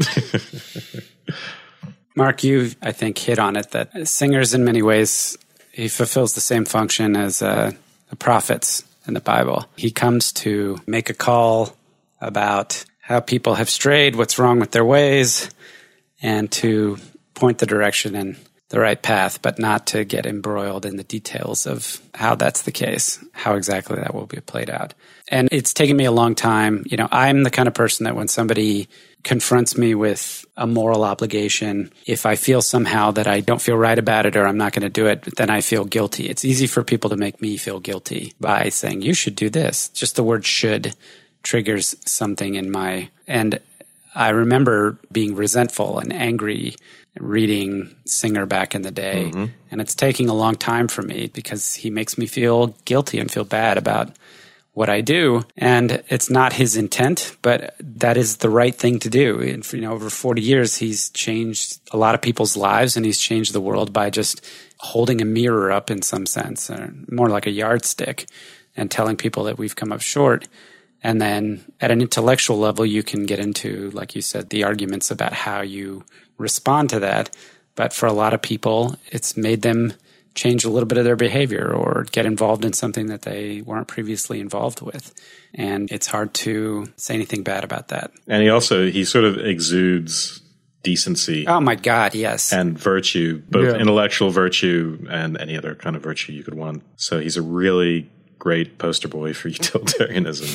Mark, you, I think, hit on it, that Singer's in many ways, he fulfills the same function as the prophets in the Bible. He comes to make a call about how people have strayed, what's wrong with their ways, and to point the direction in the right path, but not to get embroiled in the details of how that's the case, how exactly that will be played out. And it's taken me a long time. You know, I'm the kind of person that when somebody confronts me with a moral obligation, if I feel somehow that I don't feel right about it or I'm not going to do it, then I feel guilty. It's easy for people to make me feel guilty by saying, you should do this. Just the word should triggers something in my... And I remember being resentful and angry reading Singer back in the day. Mm-hmm. And it's taking a long time for me because he makes me feel guilty and feel bad about what I do. And it's not his intent, but that is the right thing to do. And for, over 40 years, he's changed a lot of people's lives and he's changed the world by just holding a mirror up in some sense, or more like a yardstick, and telling people that we've come up short. And then at an intellectual level, you can get into, like you said, the arguments about how you respond to that. But for a lot of people, it's made them change a little bit of their behavior or get involved in something that they weren't previously involved with. And it's hard to say anything bad about that. And he sort of exudes decency. Oh my God, yes. And virtue, both intellectual virtue and any other kind of virtue you could want. So he's a really great poster boy for utilitarianism.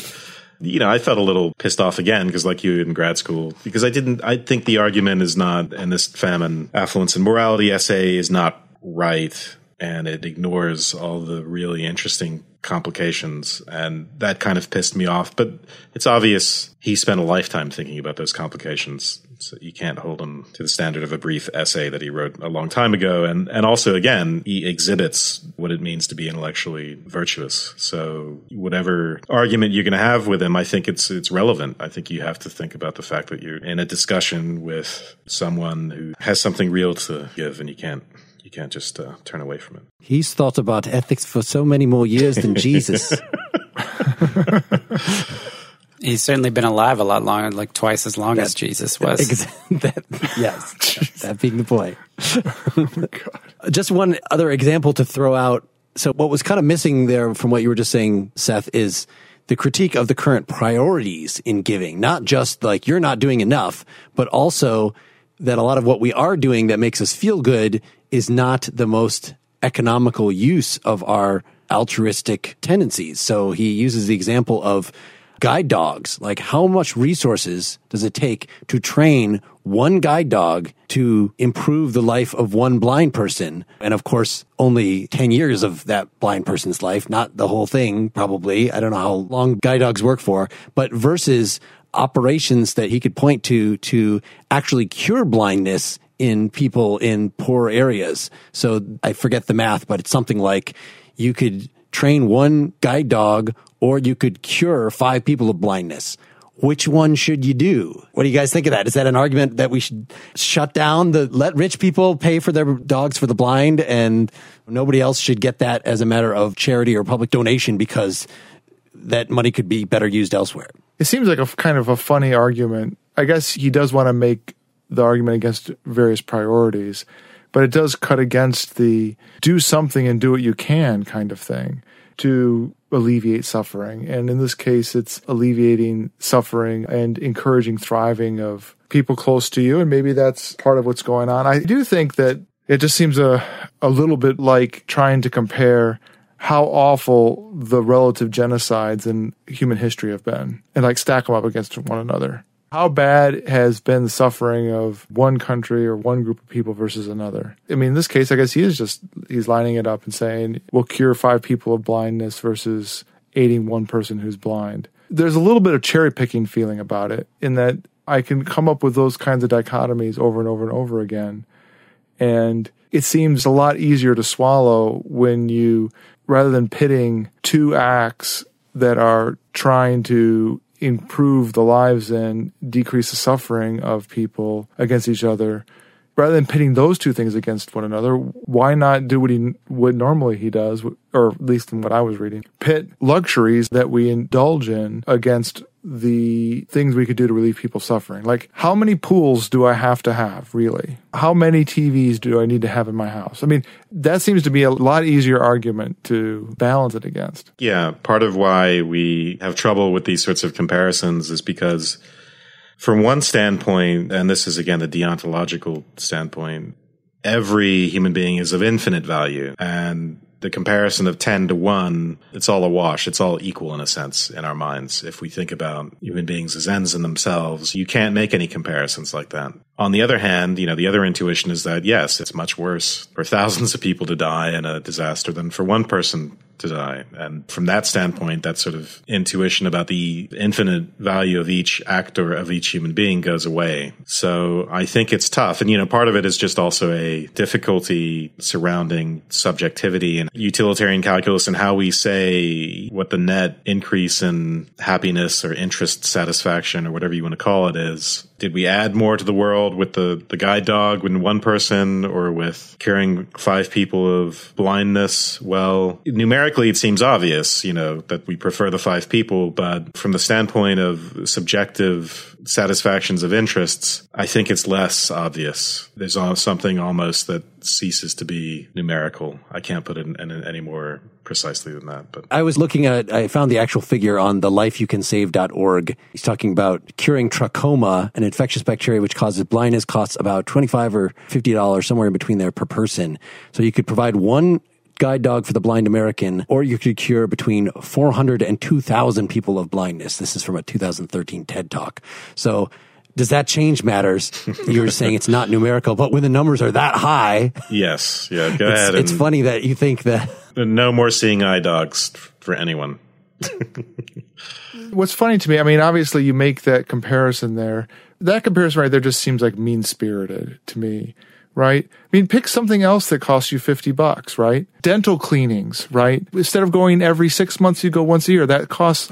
I felt a little pissed off again because, like you in grad school, because I think the argument is not, and this Famine, Affluence, and Morality essay is not right, and it ignores all the really interesting complications, and that kind of pissed me off. But it's obvious he spent a lifetime thinking about those complications, so you can't hold him to the standard of a brief essay that he wrote a long time ago. And also, again, he exhibits what it means to be intellectually virtuous. So whatever argument you're going to have with him, I think it's relevant. I think you have to think about the fact that you're in a discussion with someone who has something real to give, and you can't just turn away from it. He's thought about ethics for so many more years than Jesus. He's certainly been alive a lot longer, like twice as long as Jesus was. That being the point. Just one other example to throw out. So what was kind of missing there from what you were just saying, Seth, is the critique of the current priorities in giving. Not just like you're not doing enough, but also that a lot of what we are doing that makes us feel good is not the most economical use of our altruistic tendencies. So he uses the example of guide dogs. Like, how much resources does it take to train one guide dog to improve the life of one blind person? And of course, only 10 years of that blind person's life, not the whole thing, probably. I don't know how long guide dogs work for, but versus operations that he could point to actually cure blindness in people in poor areas. So I forget the math, but it's something like you could train one guide dog or you could cure 5 people of blindness. Which one should you do? What do you guys think of that? Is that an argument that we should shut down let rich people pay for their dogs for the blind and nobody else should get that as a matter of charity or public donation because that money could be better used elsewhere? It seems like a kind of a funny argument. I guess he does want to make the argument against various priorities, but it does cut against the do something and do what you can kind of thing to alleviate suffering. And in this case, it's alleviating suffering and encouraging thriving of people close to you. And maybe that's part of what's going on. I do think that it just seems a little bit like trying to compare how awful the relative genocides in human history have been and like stack them up against one another. How bad has been the suffering of one country or one group of people versus another? I mean, in this case, I guess he's lining it up and saying, we'll cure 5 people of blindness versus aiding one person who's blind. There's a little bit of cherry picking feeling about it in that I can come up with those kinds of dichotomies over and over and over again. And it seems a lot easier to swallow when you, rather than pitting 2 acts that are trying to improve the lives and decrease the suffering of people against each other, rather than pitting those 2 things against one another, why not do what normally he does, or at least in what I was reading, pit luxuries that we indulge in against the things we could do to relieve people's suffering. Like, how many pools do I have to have, really? How many TVs do I need to have in my house? I mean, that seems to be a lot easier argument to balance it against. Yeah, part of why we have trouble with these sorts of comparisons is because from one standpoint, and this is again the deontological standpoint, every human being is of infinite value, and the comparison of 10 to 1, it's all a wash. It's all equal in a sense in our minds. If we think about human beings as ends in themselves, you can't make any comparisons like that. On the other hand, the other intuition is that, yes, it's much worse for thousands of people to die in a disaster than for one person to die. And from that standpoint, that sort of intuition about the infinite value of each actor, of each human being goes away. So I think it's tough. And, part of it is just also a difficulty surrounding subjectivity and utilitarian calculus and how we say what the net increase in happiness or interest satisfaction or whatever you want to call it is. Did we add more to the world with the guide dog with one person or with curing 5 people of blindness? Well, numerically, it seems obvious, that we prefer the 5 people. But from the standpoint of subjective satisfactions of interests, I think it's less obvious. There's something almost that ceases to be numerical. I can't put it in any more precisely than that. But I found the actual figure on the lifeyoucansave.org. He's talking about curing trachoma, an infectious bacteria which causes blindness, costs about $25 or $50, somewhere in between there per person. So you could provide one guide dog for the blind American, or you could cure between 400 and 2,000 people of blindness. This is from a 2013 TED Talk. So does that change matters? You're saying it's not numerical, but when the numbers are that high. Yes. Yeah. Go ahead. It's funny that you think that. No more seeing eye dogs for anyone. What's funny to me, I mean, obviously you make that comparison there. That comparison right there just seems like mean-spirited to me, right? I mean, pick something else that costs you $50, right? Dental cleanings, right? Instead of going every 6 months, you go once a year. That costs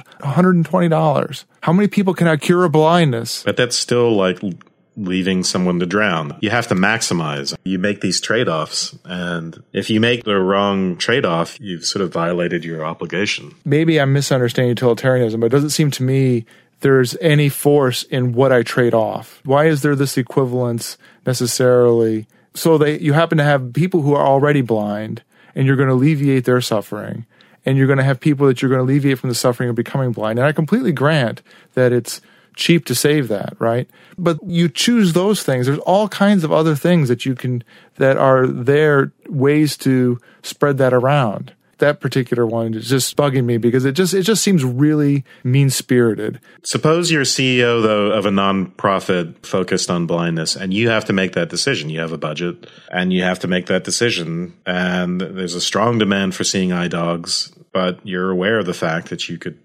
$120. How many people can I cure a blindness? But that's still like leaving someone to drown. You have to maximize. You make these trade-offs, and if you make the wrong trade-off, you've sort of violated your obligation. Maybe I'm misunderstanding utilitarianism, but it doesn't seem to me there's any force in what I trade off. Why is there this equivalence necessarily? So you happen to have people who are already blind, and you're going to alleviate their suffering, and you're going to have people that you're going to alleviate from the suffering of becoming blind. And I completely grant that it's cheap to save that, right? But you choose those things. There's all kinds of other things that are there, ways to spread that around. That particular one is just bugging me because it just seems really mean-spirited. Suppose you're CEO, though, of a nonprofit focused on blindness, and you have to make that decision. You have a budget, and you have to make that decision. And there's a strong demand for seeing eye dogs, but you're aware of the fact that you could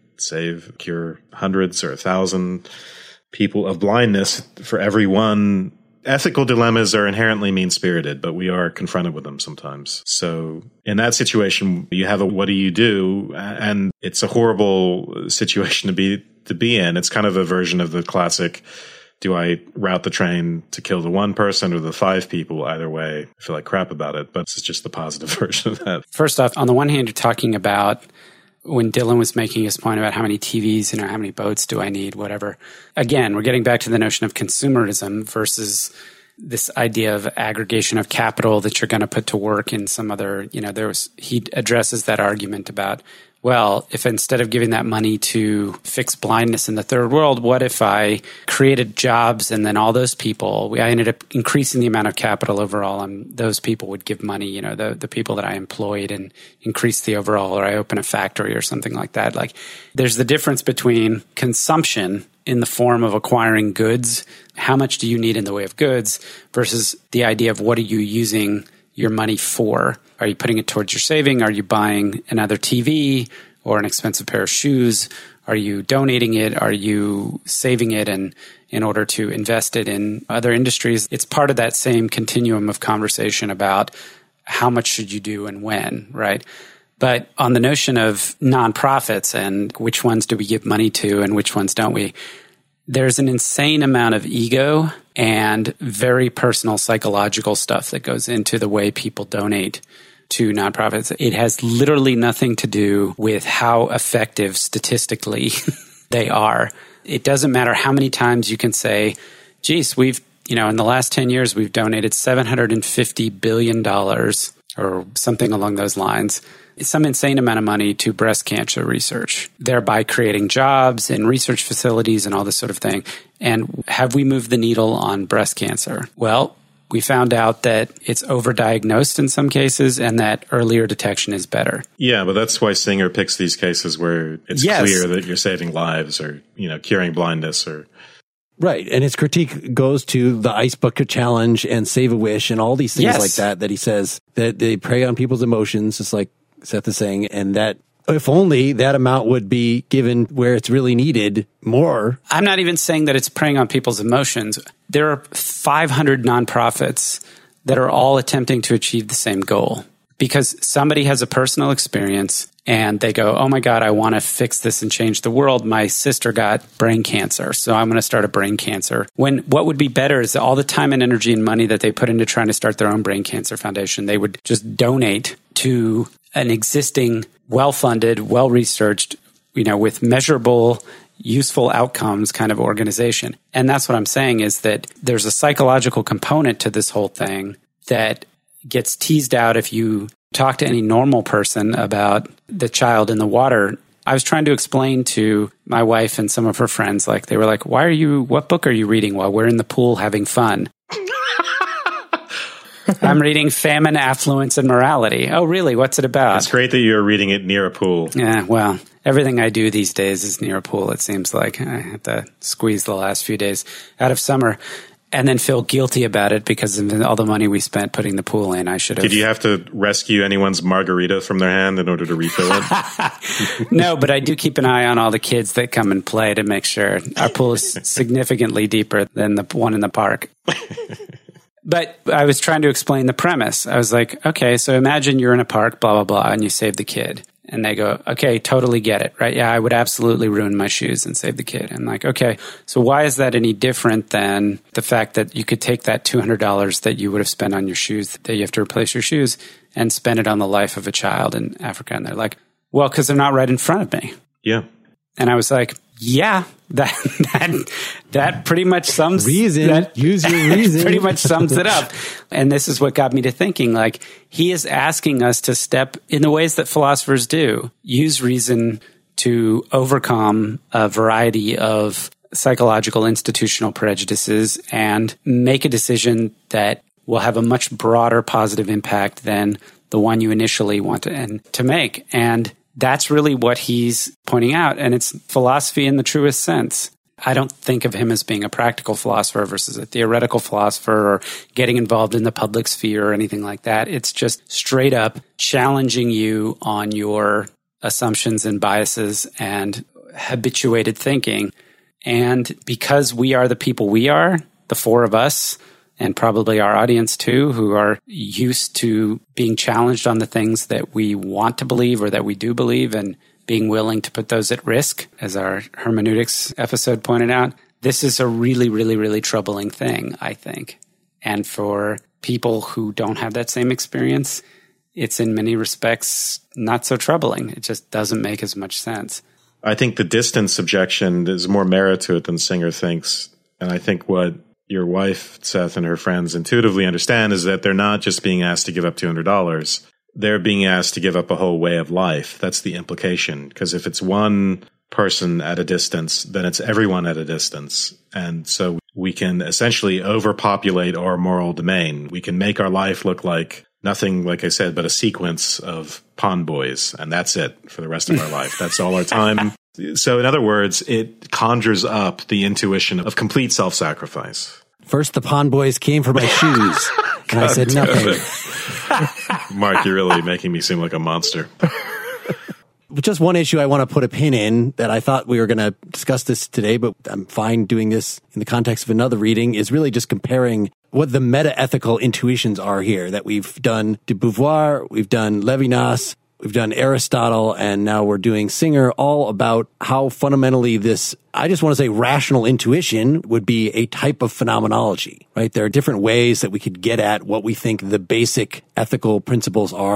cure hundreds or 1,000 people of blindness for every one. Ethical dilemmas are inherently mean-spirited, but we are confronted with them sometimes. So in that situation, you have what do you do? And it's a horrible situation to be in. It's kind of a version of the classic, do I route the train to kill the one person or the 5 people? Either way, I feel like crap about it, but this is just the positive version of that. First off, on the one hand, you're talking about when Dylan was making his point about how many TVs, how many boats do I need, whatever. Again, we're getting back to the notion of consumerism versus this idea of aggregation of capital that you're going to put to work in some other, he addresses that argument about, well, if instead of giving that money to fix blindness in the third world, what if I created jobs and then all those people, I ended up increasing the amount of capital overall and those people would give money, the people that I employed and increase the overall, or I open a factory or something like that. Like there's the difference between consumption in the form of acquiring goods, how much do you need in the way of goods, versus the idea of what are you using your money for? Are you putting it towards your saving? Are you buying another TV or an expensive pair of shoes? Are you donating it? Are you saving it and in order to invest it in other industries? It's part of that same continuum of conversation about how much should you do and when, right? But on the notion of nonprofits and which ones do we give money to and which ones don't we, there's an insane amount of ego and very personal psychological stuff that goes into the way people donate to nonprofits. It has literally nothing to do with how effective statistically they are. it doesn't matter how many times you can say, geez, we've, in the last 10 years, we've donated $750 billion or something along those lines. It's some insane amount of money to breast cancer research, thereby creating jobs in research facilities and all this sort of thing. And have we moved the needle on breast cancer? Well, we found out that it's overdiagnosed in some cases and that earlier detection is better. Yeah, but that's why Singer picks these cases where it's clear that you're saving lives or, curing blindness or... Right. And his critique goes to the Ice Bucket Challenge and Save a Wish and all these things like that he says that they prey on people's emotions, just like Seth is saying, and that if only that amount would be given where it's really needed more. I'm not even saying that it's preying on people's emotions. There are 500 nonprofits that are all attempting to achieve the same goal because somebody has a personal experience and they go, oh my God, I want to fix this and change the world. My sister got brain cancer, so I'm going to start a brain cancer. When what would be better is all the time and energy and money that they put into trying to start their own brain cancer foundation, they would just donate to an existing, well-funded, well-researched, with measurable, useful outcomes kind of organization. And that's what I'm saying is that there's a psychological component to this whole thing that gets teased out if you talk to any normal person about the child in the water. I was trying to explain to my wife and some of her friends, they were like, what book are you reading while we're in the pool having fun? I'm reading Famine, Affluence, and Morality. Oh, really? What's it about? It's great that you're reading it near a pool. Yeah, well, everything I do these days is near a pool, it seems like. I have to squeeze the last few days out of summer and then feel guilty about it because of all the money we spent putting the pool in. I should have. Did you have to rescue anyone's margarita from their hand in order to refill it? No, but I do keep an eye on all the kids that come and play to make sure. Our pool is significantly deeper than the one in the park. But I was trying to explain the premise. I was like, okay, so imagine you're in a park, blah, blah, blah, and you save the kid. And they go, okay, totally get it, right? Yeah, I would absolutely ruin my shoes and save the kid. I'm like, okay, so why is that any different than the fact that you could take that $200 that you would have spent on your shoes, that you have to replace your shoes, and spend it on the life of a child in Africa? And they're like, well, because they're not right in front of me. Yeah. And I was like, yeah, that pretty much sums use your reason. Pretty much sums it up. And this is what got me to thinking, he is asking us to step in the ways that philosophers do, use reason to overcome a variety of psychological institutional prejudices and make a decision that will have a much broader positive impact than the one you initially want to make. And that's really what he's pointing out, and it's philosophy in the truest sense. I don't think of him as being a practical philosopher versus a theoretical philosopher or getting involved in the public sphere or anything like that. It's just straight up challenging you on your assumptions and biases and habituated thinking. And because we are the people we are, the four of us, and probably our audience too, who are used to being challenged on the things that we want to believe or that we do believe and being willing to put those at risk, as our hermeneutics episode pointed out. This is a really, really, really troubling thing, I think. And for people who don't have that same experience, it's in many respects not so troubling. It just doesn't make as much sense. I think the distance objection, there's more merit to it than Singer thinks. And I think what your wife, Seth, and her friends intuitively understand is that they're not just being asked to give up $200. They're being asked to give up a whole way of life. That's the implication. Because if it's one person at a distance, then it's everyone at a distance. And so we can essentially overpopulate our moral domain. We can make our life look like nothing, like I said, but a sequence of pond boys. And that's it for the rest of our life. That's all our time. So in other words, it conjures up the intuition of complete self-sacrifice. First, the pond boys came for my shoes, and I said nothing. Mark, you're really making me seem like a monster. Just one issue I want to put a pin in that I thought we were going to discuss this today, but I'm fine doing this in the context of another reading, is really just comparing what the meta-ethical intuitions are here, that we've done de Beauvoir, we've done Levinas, we've done Aristotle, and now we're doing Singer, all about how fundamentally this, I just want to say rational intuition would be a type of phenomenology, right? There are different ways that we could get at what we think the basic ethical principles are.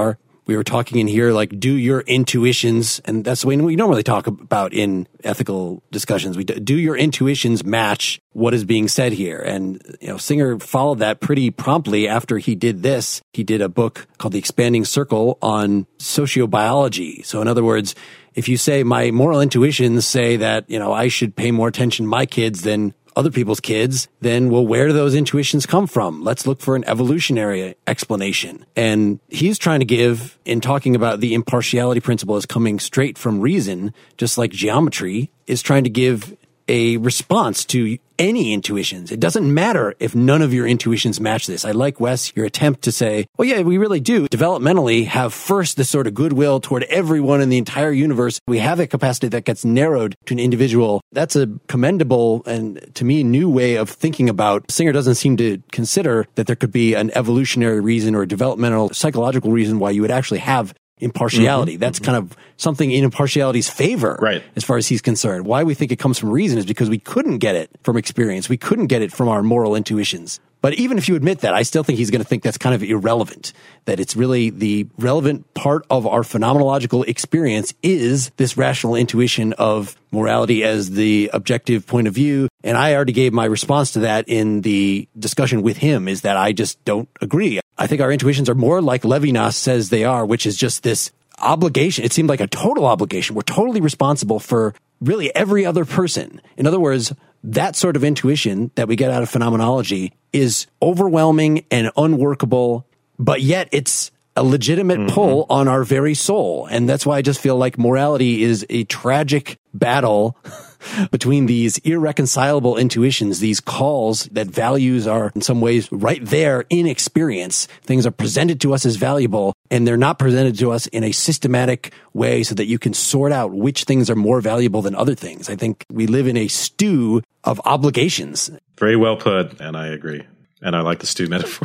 we were talking in here, like, do your intuitions, and that's the way we normally talk about in ethical discussions. We do your intuitions match what is being said here? And, Singer followed that pretty promptly after he did this. He did a book called The Expanding Circle on sociobiology. So in other words, if you say my moral intuitions say that, I should pay more attention to my kids than other people's kids, then, well, where do those intuitions come from? Let's look for an evolutionary explanation. And he's trying to give, in talking about the impartiality principle as coming straight from reason, just like geometry, is trying to give a response to any intuitions. It doesn't matter if none of your intuitions match this. I like, Wes, your attempt to say, well, yeah, we really do developmentally have first this sort of goodwill toward everyone in the entire universe. We have a capacity that gets narrowed to an individual. That's a commendable and, to me, new way of thinking about. Singer doesn't seem to consider that there could be an evolutionary reason or a developmental psychological reason why you would actually have impartiality. That's kind of something in impartiality's favor, right, as far as he's concerned. Why we think it comes from reason is because we couldn't get it from experience. We couldn't get it from our moral intuitions. But even if you admit that, I still think he's going to think that's kind of irrelevant, that it's really the relevant part of our phenomenological experience is this rational intuition of morality as the objective point of view. And I already gave my response to that in the discussion with him, is that I just don't agree. I think our intuitions are more like Levinas says they are, which is just this obligation. It seemed like a total obligation. We're totally responsible for really every other person. In other words, that sort of intuition that we get out of phenomenology is overwhelming and unworkable, but yet it's a legitimate pull on our very soul. And that's why I just feel like morality is a tragic battle between these irreconcilable intuitions, these calls that values are in some ways right there in experience. Things are presented to us as valuable, and they're not presented to us in a systematic way so that you can sort out which things are more valuable than other things. I think we live in a stew of obligations. Very well put, and I agree. And I like the stew metaphor.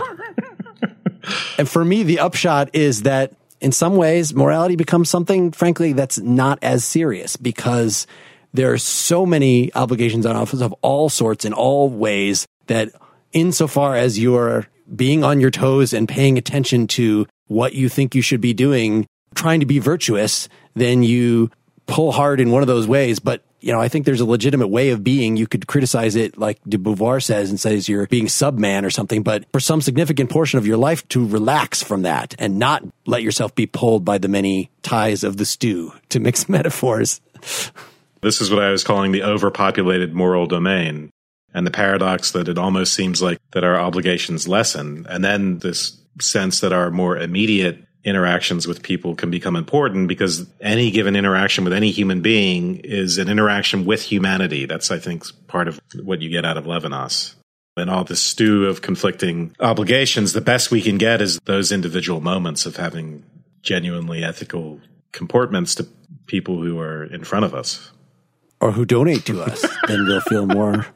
And for me, the upshot is that in some ways, morality becomes something, frankly, that's not as serious, because there are so many obligations on us of all sorts in all ways that insofar as you're being on your toes and paying attention to what you think you should be doing, trying to be virtuous, then you pull hard in one of those ways. But, I think there's a legitimate way of being. You could criticize it like de Beauvoir says and says you're being subman or something, but for some significant portion of your life to relax from that and not let yourself be pulled by the many ties of the stew, to mix metaphors. This is what I was calling the overpopulated moral domain, and the paradox that it almost seems like that our obligations lessen, and then this sense that our more immediate interactions with people can become important, because any given interaction with any human being is an interaction with humanity. That's, I think, part of what you get out of Levinas. And all this stew of conflicting obligations, the best we can get is those individual moments of having genuinely ethical comportments to people who are in front of us. Or who donate to us. Then we'll feel more.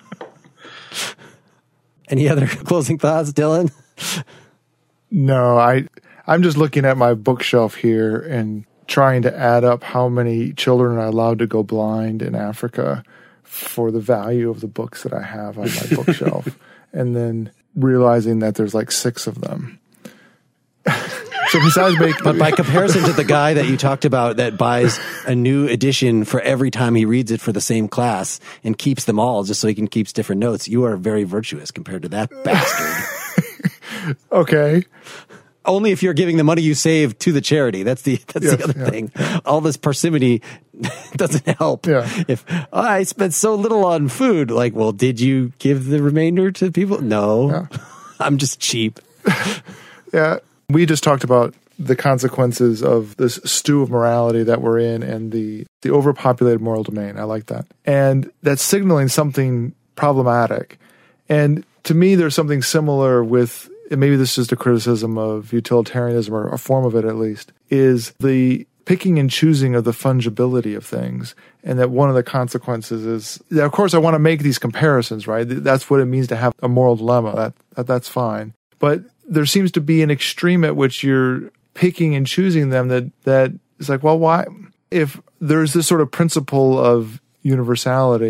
Any other closing thoughts, Dylan? No, I'm just looking at my bookshelf here and trying to add up how many children are allowed to go blind in Africa for the value of the books that I have on my bookshelf. And then realizing that there's like 6 of them. So besides but by comparison to the guy that you talked about that buys a new edition for every time he reads it for the same class and keeps them all just so he can keep different notes, you are very virtuous compared to that bastard. Okay. Only if you're giving the money you save to the charity. That's the other thing. All this parsimony doesn't help. Yeah. If I spent so little on food, like, well, did you give the remainder to people? No, yeah. I'm just cheap. Yeah. We just talked about the consequences of this stew of morality that we're in and the overpopulated moral domain. I like that. And that's signaling something problematic. And to me, there's something similar with, and maybe this is just a criticism of utilitarianism, or a form of it at least, is the picking and choosing of the fungibility of things. And that one of the consequences is, of course, I want to make these comparisons, right? That's what it means to have a moral dilemma. That's fine. But there seems to be an extreme at which you're picking and choosing them that is like, well, why? If there's this sort of principle of universality,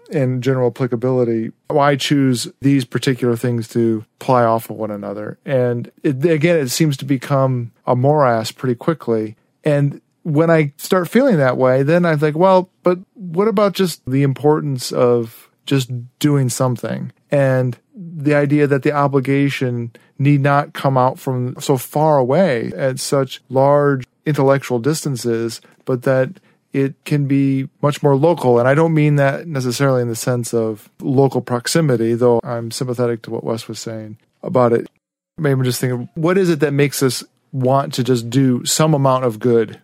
and general applicability, why choose these particular things to ply off of one another? And it seems to become a morass pretty quickly. And when I start feeling that way, then I think, well, but what about just the importance of just doing something? And the idea that the obligation need not come out from so far away at such large intellectual distances, but that it can be much more local. And I don't mean that necessarily in the sense of local proximity, though I'm sympathetic to what Wes was saying about it. Maybe I'm just thinking, what is it that makes us want to just do some amount of good?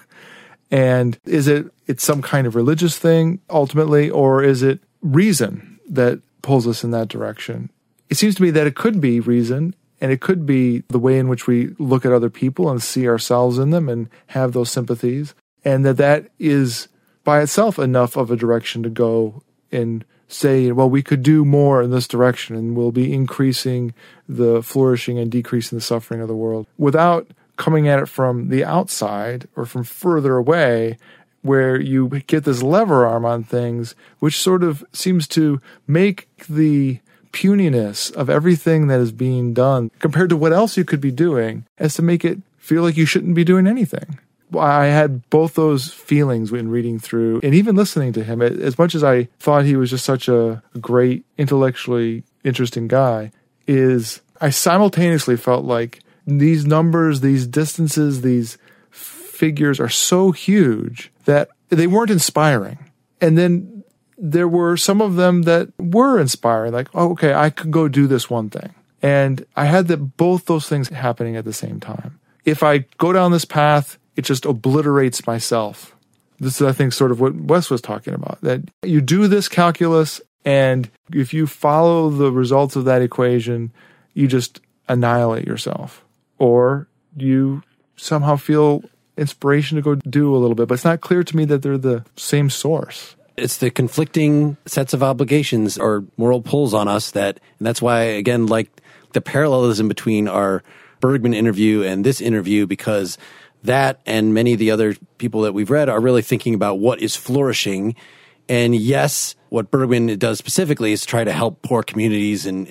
And is it's some kind of religious thing ultimately, or is it reason that pulls us in that direction? It seems to me that it could be reason, and it could be the way in which we look at other people and see ourselves in them and have those sympathies, and that is by itself enough of a direction to go and say, well, we could do more in this direction, and we'll be increasing the flourishing and decreasing the suffering of the world without coming at it from the outside or from further away, where you get this lever arm on things, which sort of seems to make the puniness of everything that is being done compared to what else you could be doing, as to make it feel like you shouldn't be doing anything. I had both those feelings when reading through and even listening to him. As much as I thought he was just such a great, intellectually interesting guy, I simultaneously felt like these numbers, these distances, these figures are so huge that they weren't inspiring. And then there were some of them that were inspiring, like, oh, okay, I could go do this one thing. And I had both those things happening at the same time. If I go down this path, it just obliterates myself. This is, I think, sort of what Wes was talking about, that you do this calculus, and if you follow the results of that equation, you just annihilate yourself. Or you somehow feel inspiration to go do a little bit, but it's not clear to me that they're the same source. It's the conflicting sets of obligations or moral pulls on us and that's why, again, like the parallelism between our Bergman interview and this interview, because that and many of the other people that we've read are really thinking about what is flourishing. And yes, what Bergman does specifically is try to help poor communities, and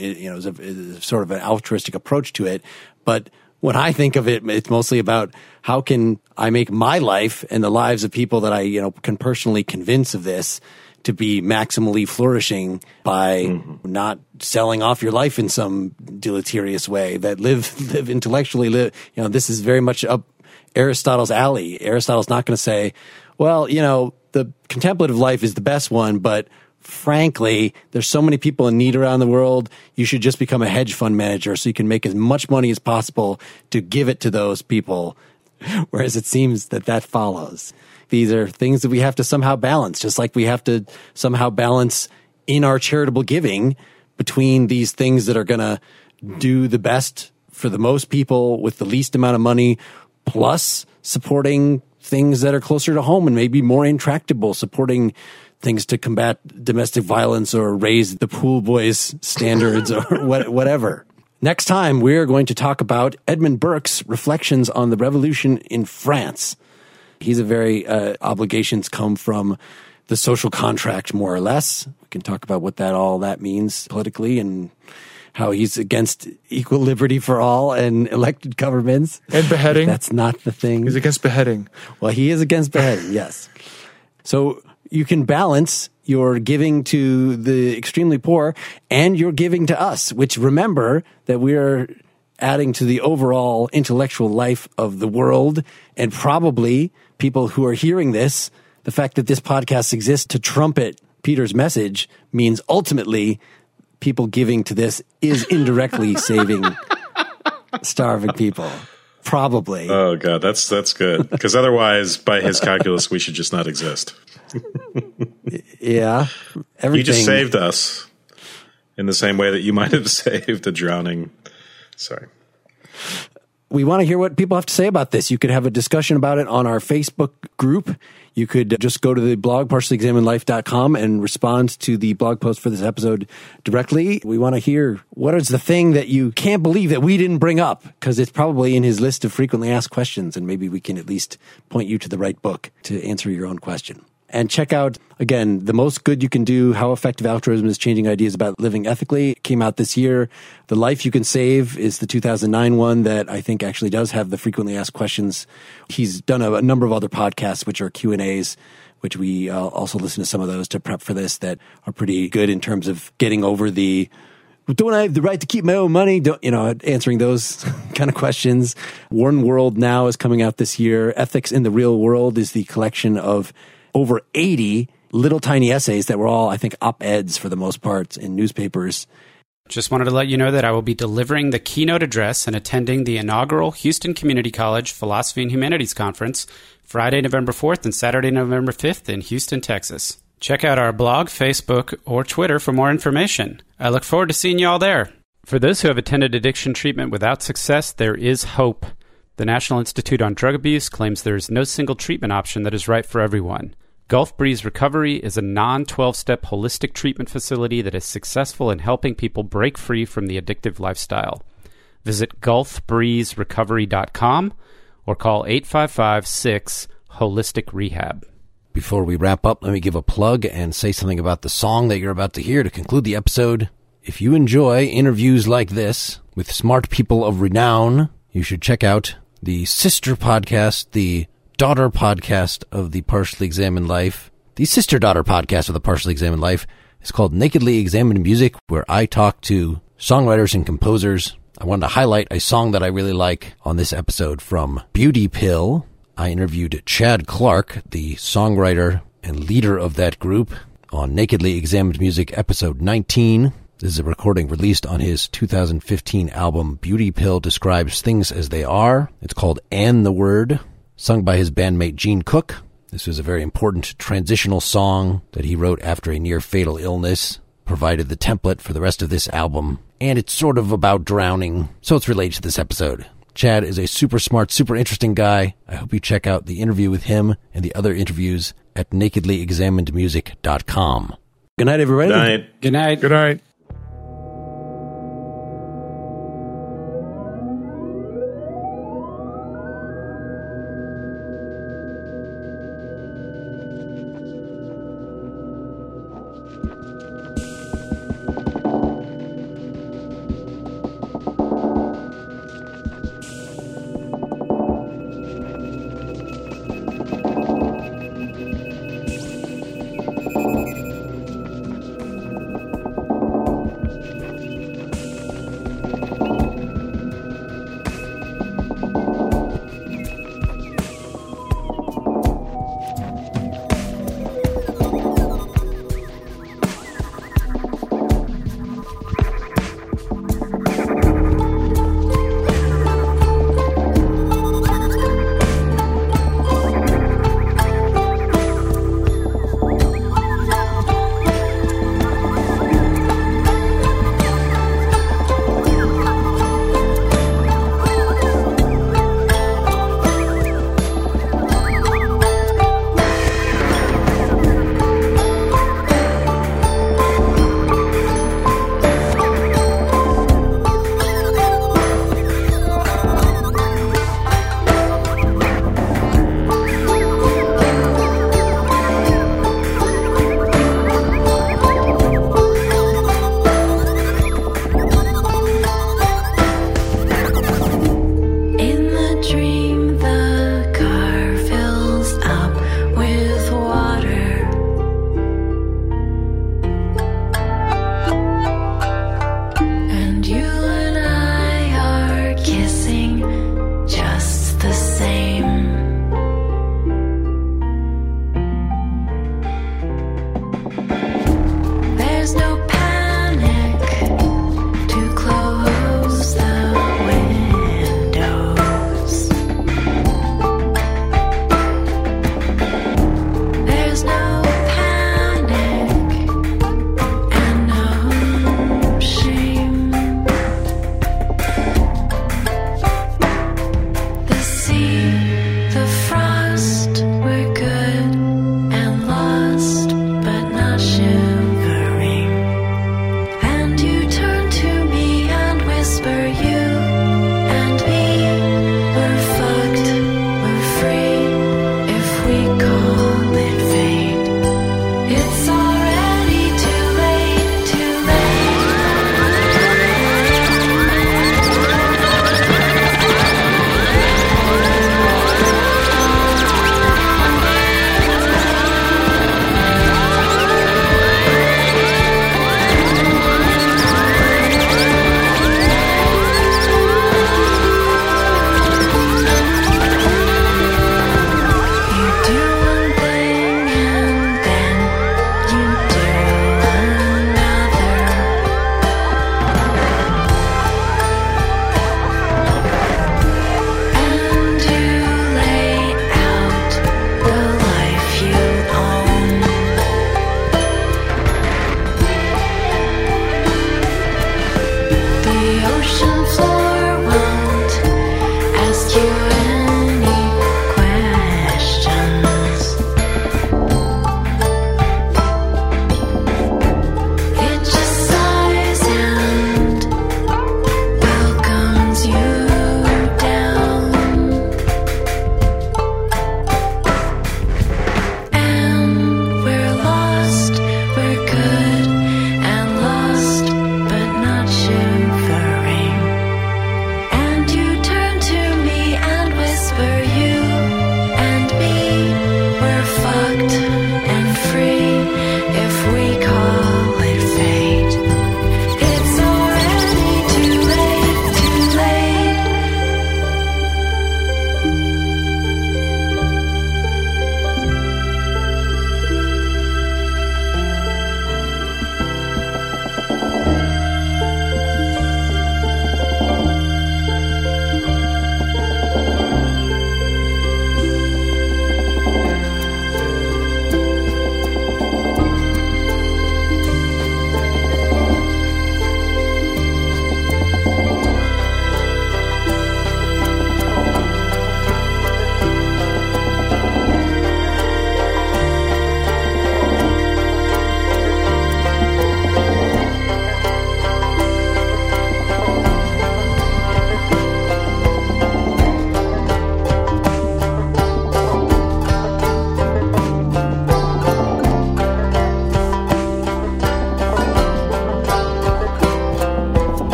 is sort of an altruistic approach to it. But when I think of it, it's mostly about how can I make my life and the lives of people that I can personally convince of this to be maximally flourishing by not selling off your life in some deleterious way, that live intellectually. This is very much up Aristotle's alley. Aristotle's not going to say, well, the contemplative life is the best one, but frankly, there's so many people in need around the world, you should just become a hedge fund manager so you can make as much money as possible to give it to those people. Whereas it seems that follows. These are things that we have to somehow balance, just like we have to somehow balance in our charitable giving between these things that are going to do the best for the most people with the least amount of money, plus supporting things that are closer to home and maybe more intractable, supporting things to combat domestic violence or raise the pool boys' standards or whatever. Next time, we're going to talk about Edmund Burke's reflections on the revolution in France. He's a very obligations come from the social contract, more or less. We can talk about what all that means politically and how he's against equal liberty for all and elected governments. And beheading. That's not the thing. He's against beheading. Well, he is against beheading, yes. So you can balance your giving to the extremely poor and your giving to us, which remember that we are adding to the overall intellectual life of the world, and probably people who are hearing this, the fact that this podcast exists to trumpet Peter's message means ultimately people giving to this is indirectly saving starving people. Probably. Oh, God, that's good. Because otherwise, by his calculus, we should just not exist. Yeah. Everything. You just saved us in the same way that you might have saved a drowning. Sorry. We want to hear what people have to say about this. You could have a discussion about it on our Facebook group. You could just go to the blog, partiallyexaminedlife.com, and respond to the blog post for this episode directly. We want to hear what is the thing that you can't believe that we didn't bring up, because it's probably in his list of frequently asked questions, and maybe we can at least point you to the right book to answer your own question. And check out, again, The Most Good You Can Do, How Effective Altruism is Changing Ideas About Living Ethically. It came out this year. The Life You Can Save is the 2009 one that I think actually does have the frequently asked questions. He's done a number of other podcasts, which are Q&As, which we also listen to some of those to prep for this, that are pretty good in terms of getting over the, don't I have the right to keep my own money? Answering those kind of questions. One World Now is coming out this year. Ethics in the Real World is the collection of over 80 little tiny essays that were all, I think, op-eds for the most part in newspapers. Just wanted to let you know that I will be delivering the keynote address and attending the inaugural Houston Community College Philosophy and Humanities Conference Friday, November 4th and Saturday, November 5th in Houston, Texas. Check out our blog, Facebook, or Twitter for more information. I look forward to seeing you all there. For those who have attended addiction treatment without success, there is hope. The National Institute on Drug Abuse claims there is no single treatment option that is right for everyone. Gulf Breeze Recovery is a non-12-step holistic treatment facility that is successful in helping people break free from the addictive lifestyle. Visit gulfbreezerecovery.com or call 855-6-HOLISTIC-REHAB. Before we wrap up, let me give a plug and say something about the song that you're about to hear to conclude the episode. If you enjoy interviews like this with smart people of renown, you should check out the sister podcast, the daughter podcast of the Partially Examined Life. The sister-daughter podcast of the Partially Examined Life is called Nakedly Examined Music, where I talk to songwriters and composers. I wanted to highlight a song that I really like on this episode from Beauty Pill. I interviewed Chad Clark, the songwriter and leader of that group, on Nakedly Examined Music episode 19. This is a recording released on his 2015 album Beauty Pill Describes Things as They Are. It's called And the Word, sung by his bandmate Gene Cook. This was a very important transitional song that he wrote after a near-fatal illness, provided the template for the rest of this album, and it's sort of about drowning, so it's related to this episode. Chad is a super smart, super interesting guy. I hope you check out the interview with him and the other interviews at nakedlyexaminedmusic.com. Good night, everybody. Good night. Good night. Good night.